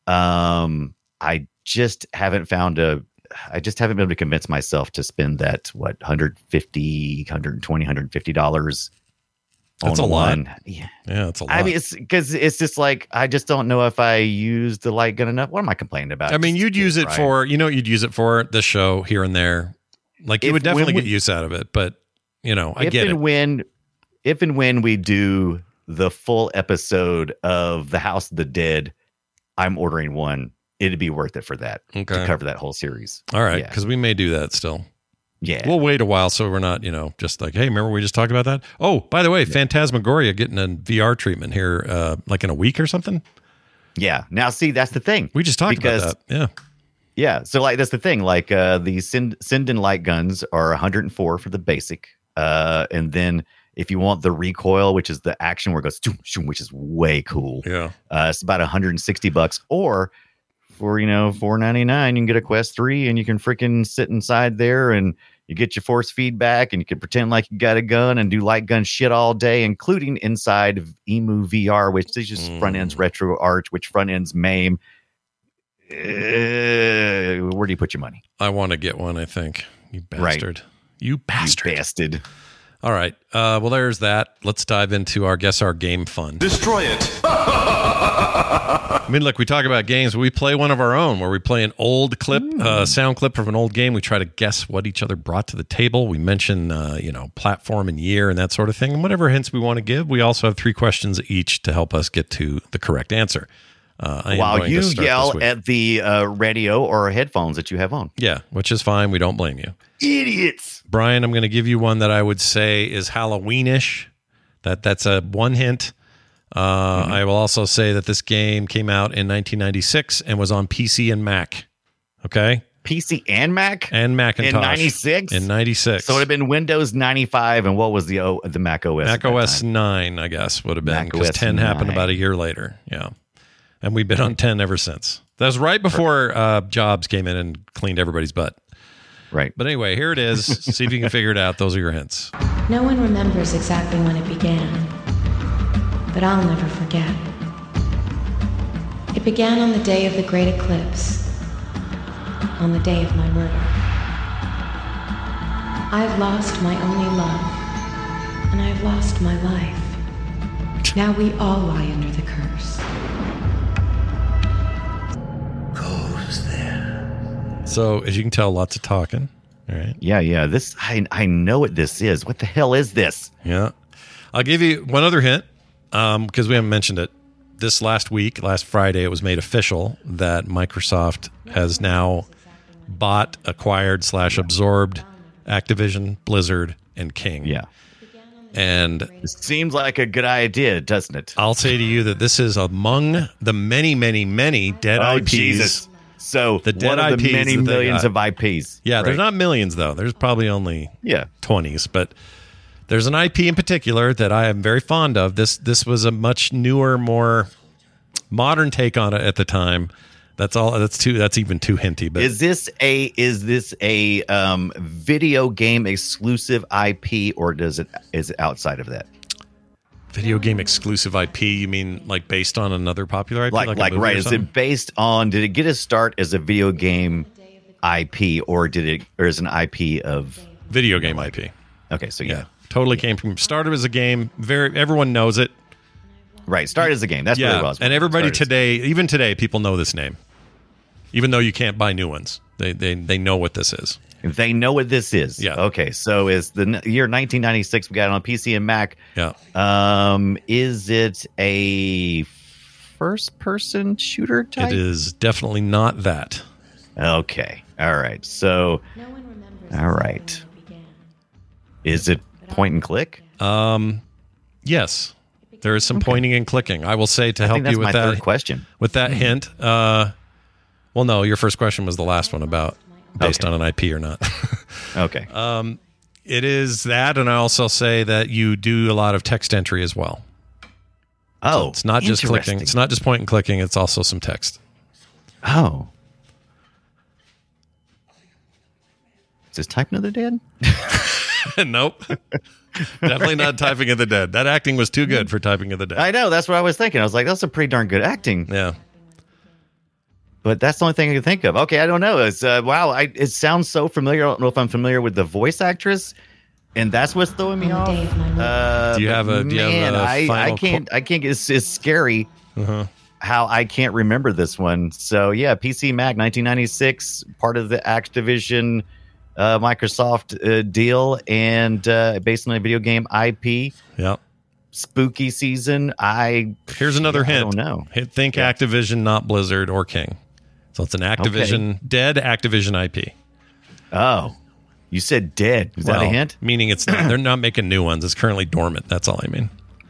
Um, I. just haven't found a I just haven't been able to convince myself to spend that what one hundred fifty, one hundred twenty, one hundred fifty dollars That's on a lot. One. Yeah. Yeah, that's a lot. I mean, it's because it's just like I just don't know if I use the light gun enough. What am I complaining about? I mean, just you'd use it right. for you know you'd use it for the show here and there. Like you if, would definitely we, get use out of it, but you know, I if get and it. When if and when we do the full episode of The House of the Dead, I'm ordering one. It'd be worth it for that okay. to cover that whole series. All right, because yeah. we may do that still. Yeah, we'll wait a while so we're not, you know, just like, hey, remember we just talked about that? Oh, by the way, yeah. Phantasmagoria getting a V R treatment here, uh, like in a week or something. Yeah. Now, see, that's the thing. We just talked because, about that. Yeah. Yeah. So, like, that's the thing. Like, uh, the Sind- Sinden light guns are one hundred four for the basic, uh, and then if you want the recoil, which is the action where it goes, shoom, shoom, which is way cool. Yeah. Uh, it's about one hundred sixty bucks, or for, you know, four ninety-nine, you can get a Quest three and you can freaking sit inside there and, You get your force feedback, and you can pretend like you got a gun and do light gun shit all day, including inside of Emu V R, which is just mm. front ends Retro Arch, which front ends MAME. Uh, where do you put your money? I want to get one, I think. You bastard. Right. You bastard. You bastard. All right. Uh, well, there's that. Let's dive into our Guess Our Game fun. Destroy it. I mean, look, we talk about games. We play one of our own where we play an old clip, mm. uh, sound clip from an old game. We try to guess what each other brought to the table. We mention, uh, you know, platform and year and that sort of thing. And whatever hints we want to give, we also have three questions each to help us get to the correct answer. Uh, I While you yell at the uh, radio or headphones that you have on. Yeah, which is fine. We don't blame you. Idiots. Brian, I'm going to give you one that I would say is Halloweenish. That That's a one hint. Uh, mm-hmm. I will also say that this game came out in nineteen ninety-six and was on P C and Mac. Okay? P C and Mac? And Macintosh. In ninety-six? In ninety-six. So it would have been Windows ninety-five, and what was the o, the Mac O S? Mac O S nine, I guess, would have been. Because ten happened about a year later. Yeah. And we've been on ten ever since. That was right before uh, Jobs came in and cleaned everybody's butt. Right. But anyway, here it is. See if you can figure it out. Those are your hints. No one remembers exactly when it began, but I'll never forget. It began on the day of the great eclipse, on the day of my murder. I've lost my only love, and I've lost my life. Now we all lie under the curse. Who's there? So, as you can tell, lots of talking. All right. Yeah, yeah. This I I know what this is. What the hell is this? Yeah. I'll give you one other hint, um, because we haven't mentioned it. This last week, last Friday, it was made official that Microsoft has now bought, acquired, slash absorbed Activision, Blizzard, and King. Yeah. And it seems like a good idea, doesn't it? I'll say to you that this is among the many, many, many dead oh, I Ps. Jesus. So the dead one of the I Ps many millions of I Ps. Yeah, right. There's not millions, though. There's probably only yeah. twenties. But there's an I P in particular that I am very fond of. This this was a much newer, more modern take on it at the time. That's all. That's too. That's even too hinty. But is this a is this a um, video game exclusive I P, or does it is it outside of that? Video game exclusive I P? You mean like based on another popular I P? Like like, like right? Is it based on? Did it get a start as a video game I P, or did it or is an I P of video game I P? Okay, so yeah, yeah totally came from started as a game. Very everyone knows it. Right, started as a game. That's yeah, what it was. And everybody today, even today, people know this name. Even though you can't buy new ones, they they they know what this is. They know what this is. Yeah. Okay. So is the year nineteen ninety-six? We got it on P C and Mac. Yeah. Um. Is it a first-person shooter type? It is definitely not that. Okay. All right. So. No one remembers all right. Is it point and click? Um. Yes. There is some okay. pointing and clicking. I will say to I help think that's you with my that third question. With that hint. Uh. Well, no. Your first question was the last one about. Based okay. on an I P or not. okay. Um, it is that, and I also say that you do a lot of text entry as well. Oh, so it's not just clicking. It's not just point and clicking. It's also some text. Oh. Is this Typing of the Dead? Nope. Definitely not Typing of the Dead. That acting was too good for Typing of the Dead. I know. That's what I was thinking. I was like, that's a pretty darn good acting. Yeah. But that's the only thing I can think of. Okay, I don't know. It's uh, wow. I, it sounds so familiar. I don't know if I'm familiar with the voice actress, and that's what's throwing me off. Uh, do you have a? Do you man, have a I, final I can't. Qu- I can't. It's, it's scary uh-huh. how I can't remember this one. So yeah, P C Mac, nineteen ninety-six, part of the Activision, uh, Microsoft uh, deal, and uh, based on a video game I P. Yep. Spooky season. I here's another yeah, hint. I don't know. Hit, think yeah. Activision, not Blizzard or King. So it's an Activision, okay. dead Activision I P. Oh, you said dead. Is well, that a hint? Meaning it's not, they're not making new ones. It's currently dormant. That's all I mean.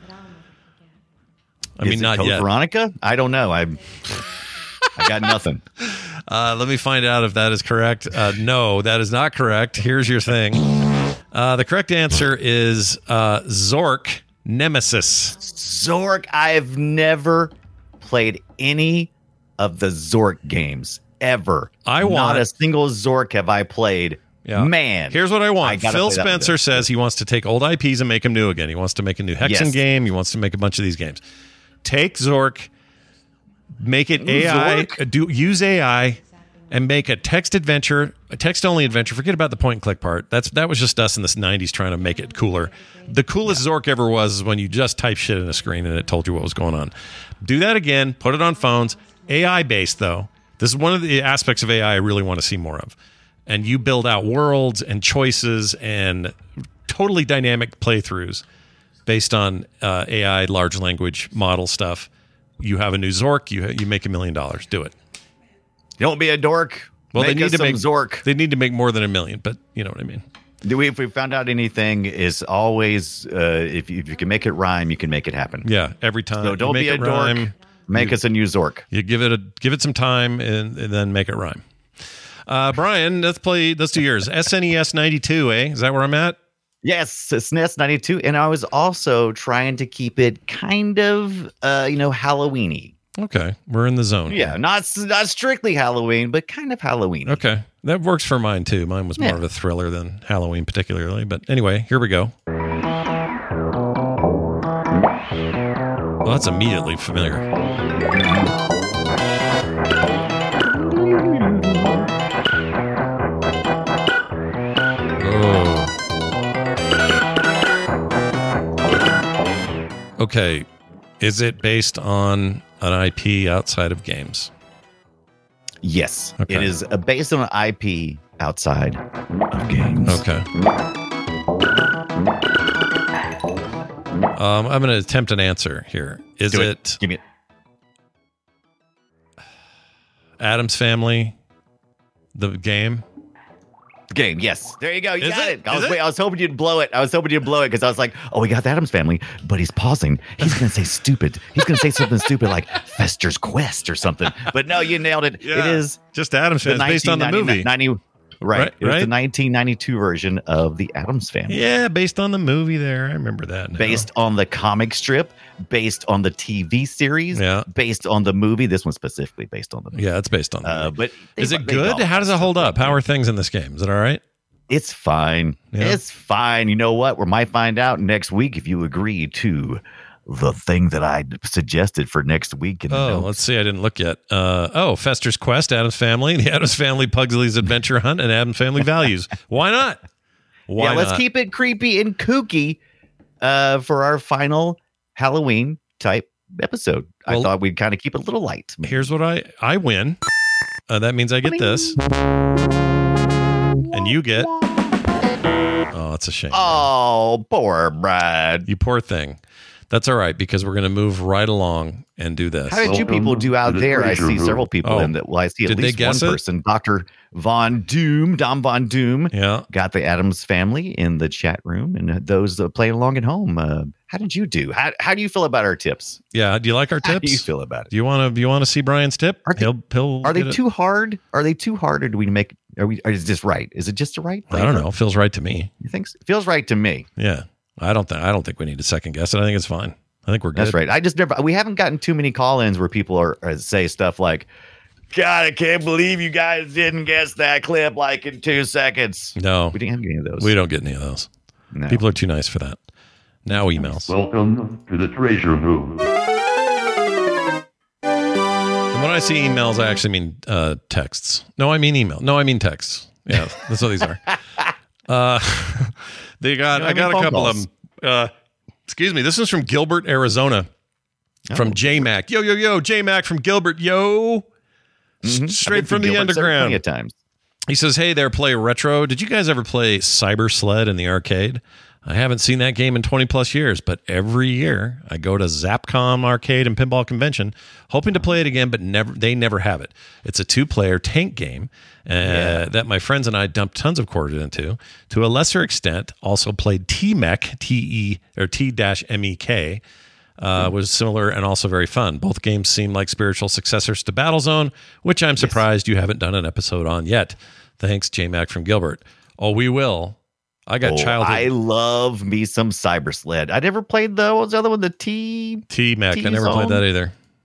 I Is mean, it not Code yet. Veronica? I don't know. I I got nothing. Uh, let me find out if that is correct. Uh, no, that is not correct. Here's your thing. Uh, the correct answer is uh, Zork Nemesis. Zork. I've never played any of the Zork games ever. I want not a single Zork have I played Yeah. Man. Here's what I want. I gotta Phil play that one Spencer then. says he wants to take old I Ps and make them new again. He wants to make a new Hexen Yes. game. He wants to make a bunch of these games. Take Zork, make it A I, Zork? do use A I, and make a text adventure, a text-only adventure. Forget about the point-and-click part. That's That was just us in the nineties trying to make it cooler. The coolest Zork ever was is when you just type shit in a screen and it told you what was going on. Do that again. Put it on phones. A I-based, though. This is one of the aspects of A I I really want to see more of. And you build out worlds and choices and totally dynamic playthroughs based on uh, A I large language model stuff. You have a new Zork. You you make a million dollars. Do it. Don't be a dork. Well, Make they need us to some make Zork. They need to make more than a million, but you know what I mean. Do we, if we found out anything, is always uh, if, you, if you can make it rhyme, you can make it happen. Yeah, every time. So You don't make be a it rhyme, dork. Make you, us a new Zork. You give it a give it some time and, and then make it rhyme. Uh, Brian, let's play. Let's do yours. S N E S ninety-two. Eh, is that where I'm at? Yes, it's S N E S ninety-two, and I was also trying to keep it kind of, uh, you know, Halloween-y. Okay, we're in the zone. Yeah, not not strictly Halloween, but kind of Halloween. Okay, that works for mine too. Mine was more Yeah. of a thriller than Halloween, particularly. But anyway, here we go. Well, that's immediately familiar. Oh. Okay, is it based on an I P outside of games? Yes, Okay. it is uh, based on an I P outside of games. Okay. Um, I'm going to attempt an answer here. Is Do it, it. Give me it. Addams Family, the game? The game, yes. There you go. You Is got it? it. I Is was it? wait, I was hoping you'd blow it. I was hoping you'd blow it because I was like, oh, we got the Addams Family, but he's pausing. He's going to say stupid. He's going to say something stupid like Fester's Quest or something. But no, you nailed it. Yeah. It is Just Addams Family. It's based on the movie. ninety, right. Right, It was right. the nineteen ninety-two version of the Addams Family. Yeah, based on the movie there. I remember that now. Based on the comic strip, based on the T V series, Yeah. based on the movie. This one's specifically based on the movie. Yeah, it's based on the Uh, movie. but they- Is it they good? all- How does it hold up? How are things in this game? Is it all right? It's fine. Yeah. It's fine. You know what? We might find out next week if you agree to the thing that I suggested for next week. In the Oh, notes. let's see. I didn't look yet. Uh, oh, Fester's Quest, Addams Family, the Addams Family Pugsley's Adventure Hunt, and Addams Family Values. Why not? Why yeah, let's not? keep it creepy and kooky uh, for our final Halloween type episode. I Well- thought we'd kind of keep it a little light. Here's what I I win. Uh, that means I get this, and you get. Oh, it's a shame. Oh, poor Brad. You poor thing. That's all right because we're going to move right along and do this. How did you people do out there? I see several people Oh, in that. Well, I see at did they least one guess it? person. Doctor Von Doom, Dom Von Doom, Yeah. got the Addams Family in the chat room, and those uh, playing along at home. Uh, how did you do? How How do you feel about our tips? Yeah. Do you like our How tips? do you feel about it? Do you want to? You want to see Brian's tip? Are they- he'll. He'll. Are they get it. too hard? Are they too hard, or do we make? Are we? Or is it just right? Is it just a right? I don't know. It feels right to me. You think so? It feels right to me. Yeah. I don't think. I don't think we need to second guess it. I think it's fine. I think we're good. That's right. I just never. We haven't gotten too many call-ins where people are, are say stuff like, "God, I can't believe you guys didn't guess that clip like in two seconds." No, We didn't have any of those. we don't get any of those. No. People are too nice for that. Now emails. Welcome to the treasure room. And when I see emails, I actually mean uh, texts. No, I mean email. No, I mean texts. Yeah, that's what these are. Uh, they got. No, I, I mean got a phone couple calls. of them. Uh, excuse me. This is from Gilbert, Arizona. From Oh. J Mac. Yo, yo, yo. J Mac from Gilbert. Yo. Mhm. S- Straight I've been from through the Gilbert Center underground. plenty of times. He says, hey there, play retro. Did you guys ever play Cyber Sled in the arcade? I haven't seen that game in twenty plus years, but every year I go to Zapcom Arcade and Pinball Convention hoping to play it again, but never they never have it. It's a two-player tank game uh, Yeah. that my friends and I dumped tons of quarters into. To a lesser extent, also played T-Mech, T E or T-M E K, uh, was similar and also very fun. Both games seem like spiritual successors to Battlezone, which I'm surprised you haven't done an episode on yet. Thanks, J-Mac from Gilbert. Oh, we will. I got Oh, childhood I love me some Cyber Sled. I never played the what was the other one? The T T-Mac. I never T-Zone? played that either.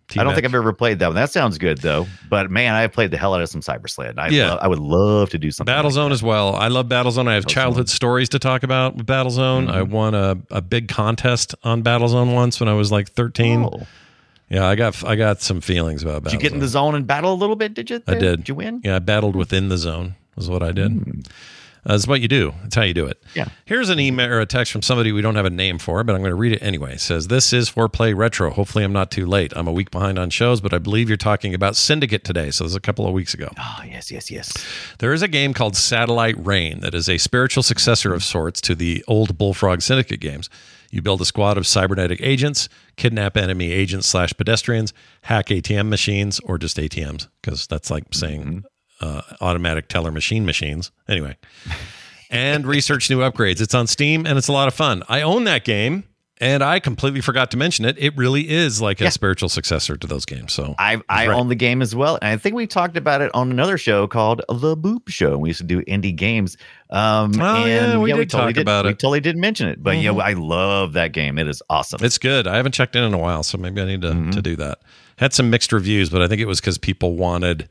I don't think I've ever played that one. That sounds good though. But man, I've played the hell out of some Cyber Sled. I Yeah. lo- I would love to do something. Battlezone like as well. I love Battlezone. I have Battlezone. childhood stories to talk about with Battlezone. Mhm. I won a, a big contest on Battlezone once when I was like thirteen. Oh. Yeah, I got I got some feelings about Battlezone. Did you get in the zone and battle a little bit? Did you? I did. Did you win? Yeah, I battled within the zone. Was what I did. Mm. Uh, that's what you do. That's how you do it. Yeah. Here's an email or a text from somebody we don't have a name for, but I'm going to read it anyway. It says, "This is for Play Retro. Hopefully I'm not too late. I'm a week behind on shows, but I believe you're talking about Syndicate today." So this is a couple of weeks ago. Oh, yes, yes, yes. There is a game called Satellite Rain that is a spiritual successor of sorts to the old Bullfrog Syndicate games. You build a squad of cybernetic agents, kidnap enemy agents slash pedestrians, hack A T M machines, or just A T Ms, because that's like saying uh, automatic teller machine machines. Anyway. And research new upgrades. It's on Steam, and it's a lot of fun. I own that game, and I completely forgot to mention it. It really is like a Yeah. spiritual successor to those games. So I I right. own the game as well, and I think we talked about it on another show called The Boop Show. We used to do indie games. Um, Oh, and yeah, we did totally talk about we it. totally did mention it, but Mhm. yeah, I love that game. It is awesome. It's good. I haven't checked in in a while, so maybe I need to, Mm-hmm. to do that. Had some mixed reviews, but I think it was because people wanted.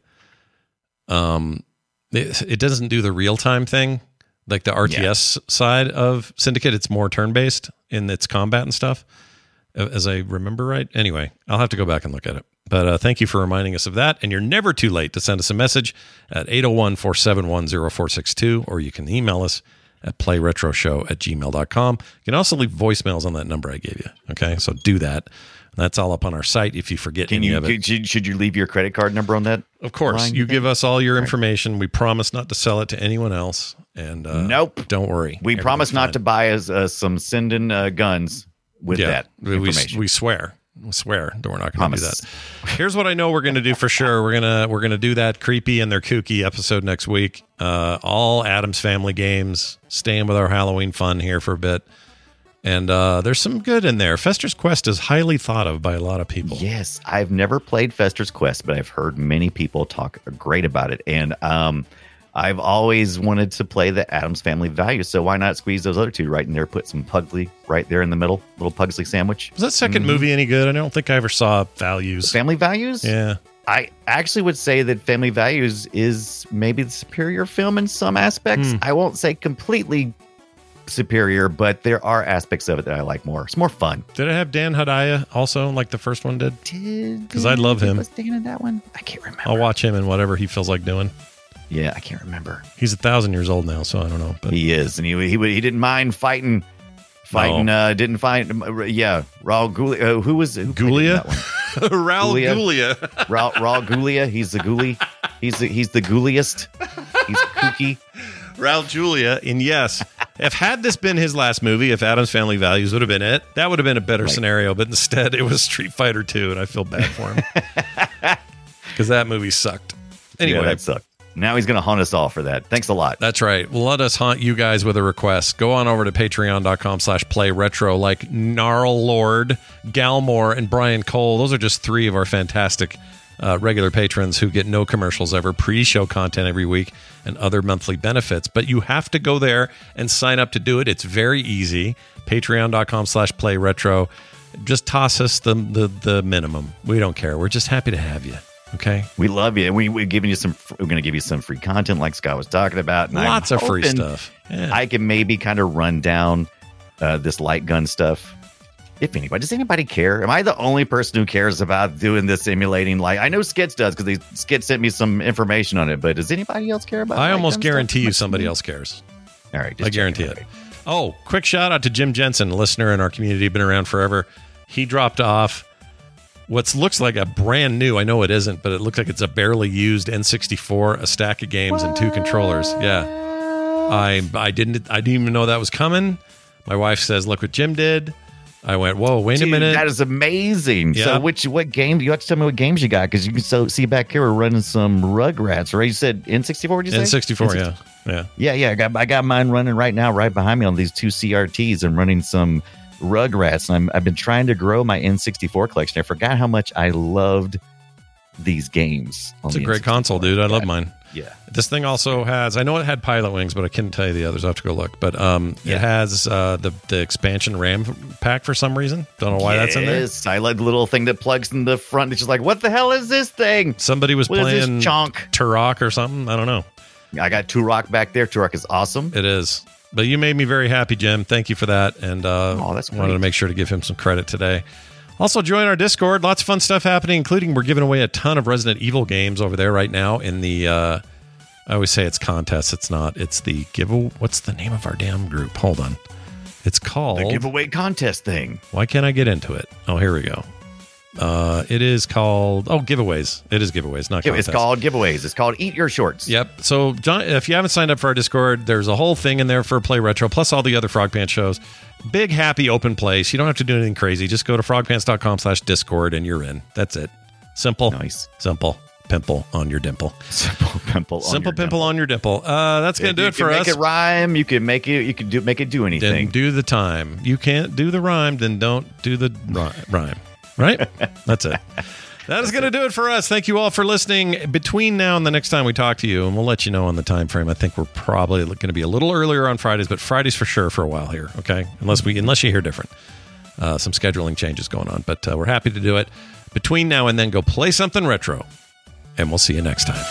Um, it, it doesn't do the real time thing, like the R T S side of Syndicate. It's more turn based in its combat and stuff, as I remember right. Anyway, I'll have to go back and look at it. But uh, thank you for reminding us of that. And you're never too late to send us a message at eight oh one, four seven one, oh four six two, or you can email us at playretroshow at gmail dot com. You can also leave voicemails on that number I gave you. Okay, so do that. That's all up on our site if you forget Can any you of it. should, should you leave your credit card number on that? Of course, line, you think? give us all your information. We promise not to sell it to anyone else. And uh, Nope. don't worry. We promise Everything's not fine. to buy us uh, some sending uh, guns with Yeah, that we, we, information. we swear. We swear that we're not going to do Promise. that. Here's what I know we're going to do for sure. We're gonna we're gonna do that creepy and they're kooky episode next week. Uh, all Addams Family games. Staying with our Halloween fun here for a bit. And uh, there's some good in there. Fester's Quest is highly thought of by a lot of people. Yes, I've never played Fester's Quest, but I've heard many people talk great about it. And um, I've always wanted to play the Addams Family values, so why not squeeze those other two right in there? Put some Pugsley right there in the middle, little Pugsley sandwich. Was that 2nd Mhm. movie any good? I don't think I ever saw Values. Family Values? Yeah. I actually would say that Family Values is maybe the superior film in some aspects. Hmm. I won't say completely superior, but there are aspects of it that I like more. It's more fun. Did it have Dan Hedaya also, like the first one did? Did Because I love him. Was Dan in that one? I can't remember. I'll watch him in whatever he feels like doing. Yeah, I can't remember. He's a thousand years old now, so I don't know. But He is, and he he would- he didn't mind fighting, fighting. No. Uh, didn't find. Yeah, Raul Gulia. Uh, who was who played Gulia? that one? Raul Gulia. Gulia. Raul, Raul Gulia. He's the ghoulie. He's the, he's the ghouliest. He's kooky. Raul Julia. And yes, if had this been his last movie, if Addams Family Values would have been it, that would have been a better Right. scenario. But instead, it was Street Fighter two, and I feel bad for him because that movie sucked. Anyway, Yeah, that sucked. Now he's going to haunt us all for that. Thanks a lot. That's right. Well, let us haunt you guys with a request. Go on over to patreon.com slash play retro like Gnarl Lord, Galmore, and Brian Cole. Those are just three of our fantastic uh, regular patrons who get no commercials ever, pre-show content every week, and other monthly benefits. But you have to go there and sign up to do it. It's very easy. Patreon.com slash play retro. Just toss us the, the, the minimum. We don't care. We're just happy to have you. Okay. We love you. We, we're giving you some, we're going to give you some free content like Scott was talking about. And Lots I'm of free hoping stuff. Yeah. I can maybe kind of run down uh, this light gun stuff. If anybody, does anybody care? Am I the only person who cares about doing this emulating light? I know Skits does because Skit sent me some information on it, but does anybody else care about I light almost gun guarantee stuff? you somebody else cares. All right. just I guarantee checking. it. Oh, quick shout out to Jim Jensen, listener in our community, been around forever. He dropped off what looks like a brand new, I know it isn't, but it looks like it's a barely used N sixty-four, a stack of games, and two controllers. Yeah. I I didn't I didn't even know that was coming. My wife says, look what Jim did. I went, whoa, wait Dude, a minute. that is amazing. Yeah. So, which what game? You have to tell me what games you got because you can so see back here we're running some Rugrats, right? You said N sixty-four. Did you say N sixty-four, yeah, yeah. Yeah, yeah. I got I got mine running right now, right behind me on these two C R Ts. I'm running some Rugrats, and I'm, I've been trying to grow my N sixty-four collection. I forgot how much I loved these games. on It's a the great N sixty-four. console, dude. I love mine. Yeah. This thing also has, I know it had Pilot Wings, but I couldn't tell you the others. I have to go look. But um, yeah. it has uh, the, the expansion RAM pack for some reason. Don't know why yes, that's in there. Yes, I like the little thing that plugs in the front. It's just like, what the hell is this thing? Somebody was what playing chonk? Turok or something. I don't know. I got Turok back there. Turok is awesome. It is. But you made me very happy, Jim. Thank you for that. And uh, oh, that's great. wanted to make sure to give him some credit today. Also, join our Discord. Lots of fun stuff happening, including we're giving away a ton of Resident Evil games over there right now in the, uh, I always say it's contest. It's not. It's the giveaway. What's the name of our damn group? Hold on. It's called... The giveaway contest thing. Why can't I get into it? Oh, here we go. Uh, it is called... Oh, giveaways. It is giveaways, not contest. It's called giveaways. It's called Eat Your Shorts. Yep. So, John, if you haven't signed up for our Discord, there's a whole thing in there for Play Retro, plus all the other Frog Pants shows. Big, happy, open place. You don't have to do anything crazy. Just go to frogpants.com slash Discord and you're in. That's it. Simple. Nice. Simple. Pimple on your dimple. Simple pimple. Simple on your pimple dimple. on your dimple. Uh, that's gonna If do you it for can us. Make it rhyme. You can make it. You can do make it do anything. Then do the time. You can't do the rhyme. Then don't do the rhyme. Right? That's it. That is going to do it for us. Thank you all for listening. Between now and the next time we talk to you, and we'll let you know on the time frame. I think we're probably going to be a little earlier on Fridays, but Fridays for sure for a while here. Okay, unless we unless you hear different. Uh, some scheduling changes going on, but uh, we're happy to do it. Between now and then, go play something retro, and we'll see you next time.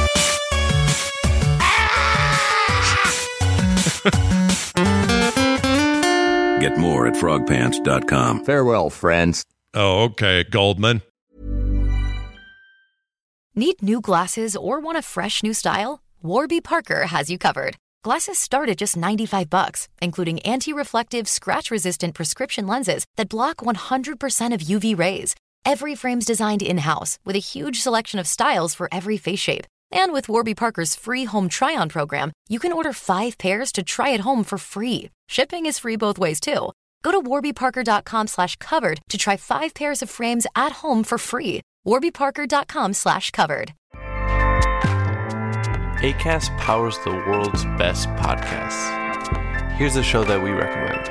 Get more at frog pants dot com. Farewell, friends. Oh, okay, Goldman. Need new glasses or want a fresh new style? Warby Parker has you covered. Glasses start at just ninety-five bucks, including anti-reflective, scratch-resistant prescription lenses that block one hundred percent of U V rays. Every frame's designed in-house with a huge selection of styles for every face shape. And with Warby Parker's free home try-on program, you can order five pairs to try at home for free. Shipping is free both ways, too. Go to warbyparker.com slash covered to try five pairs of frames at home for free. warbyparker.com slash covered. Acast powers the world's best podcasts. Here's a show that we recommend.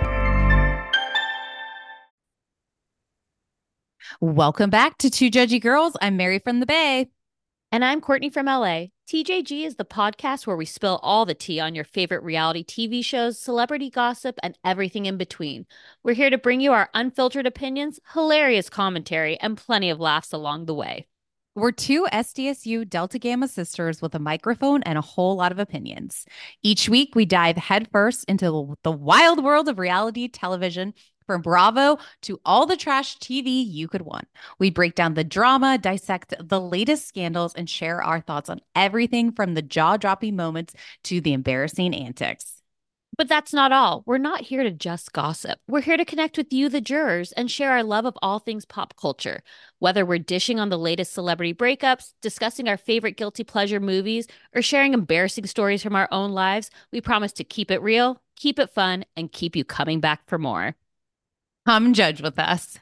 Welcome back to Two Judgy Girls. I'm Mary from the Bay. And I'm Courtney from L A. T J G is the podcast where we spill all the tea on your favorite reality T V shows, celebrity gossip, and everything in between. We're here to bring you our unfiltered opinions, hilarious commentary, and plenty of laughs along the way. We're two S D S U Delta Gamma sisters with a microphone and a whole lot of opinions. Each week, we dive headfirst into the wild world of reality television, from Bravo to all the trash T V you could want. We break down the drama, dissect the latest scandals, and share our thoughts on everything from the jaw-dropping moments to the embarrassing antics. But that's not all. We're not here to just gossip. We're here to connect with you, the jurors, and share our love of all things pop culture. Whether we're dishing on the latest celebrity breakups, discussing our favorite guilty pleasure movies, or sharing embarrassing stories from our own lives, we promise to keep it real, keep it fun, and keep you coming back for more. Come judge with us.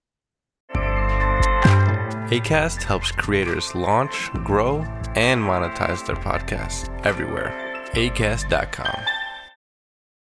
Acast helps creators launch, grow, and monetize their podcasts everywhere. acast dot com.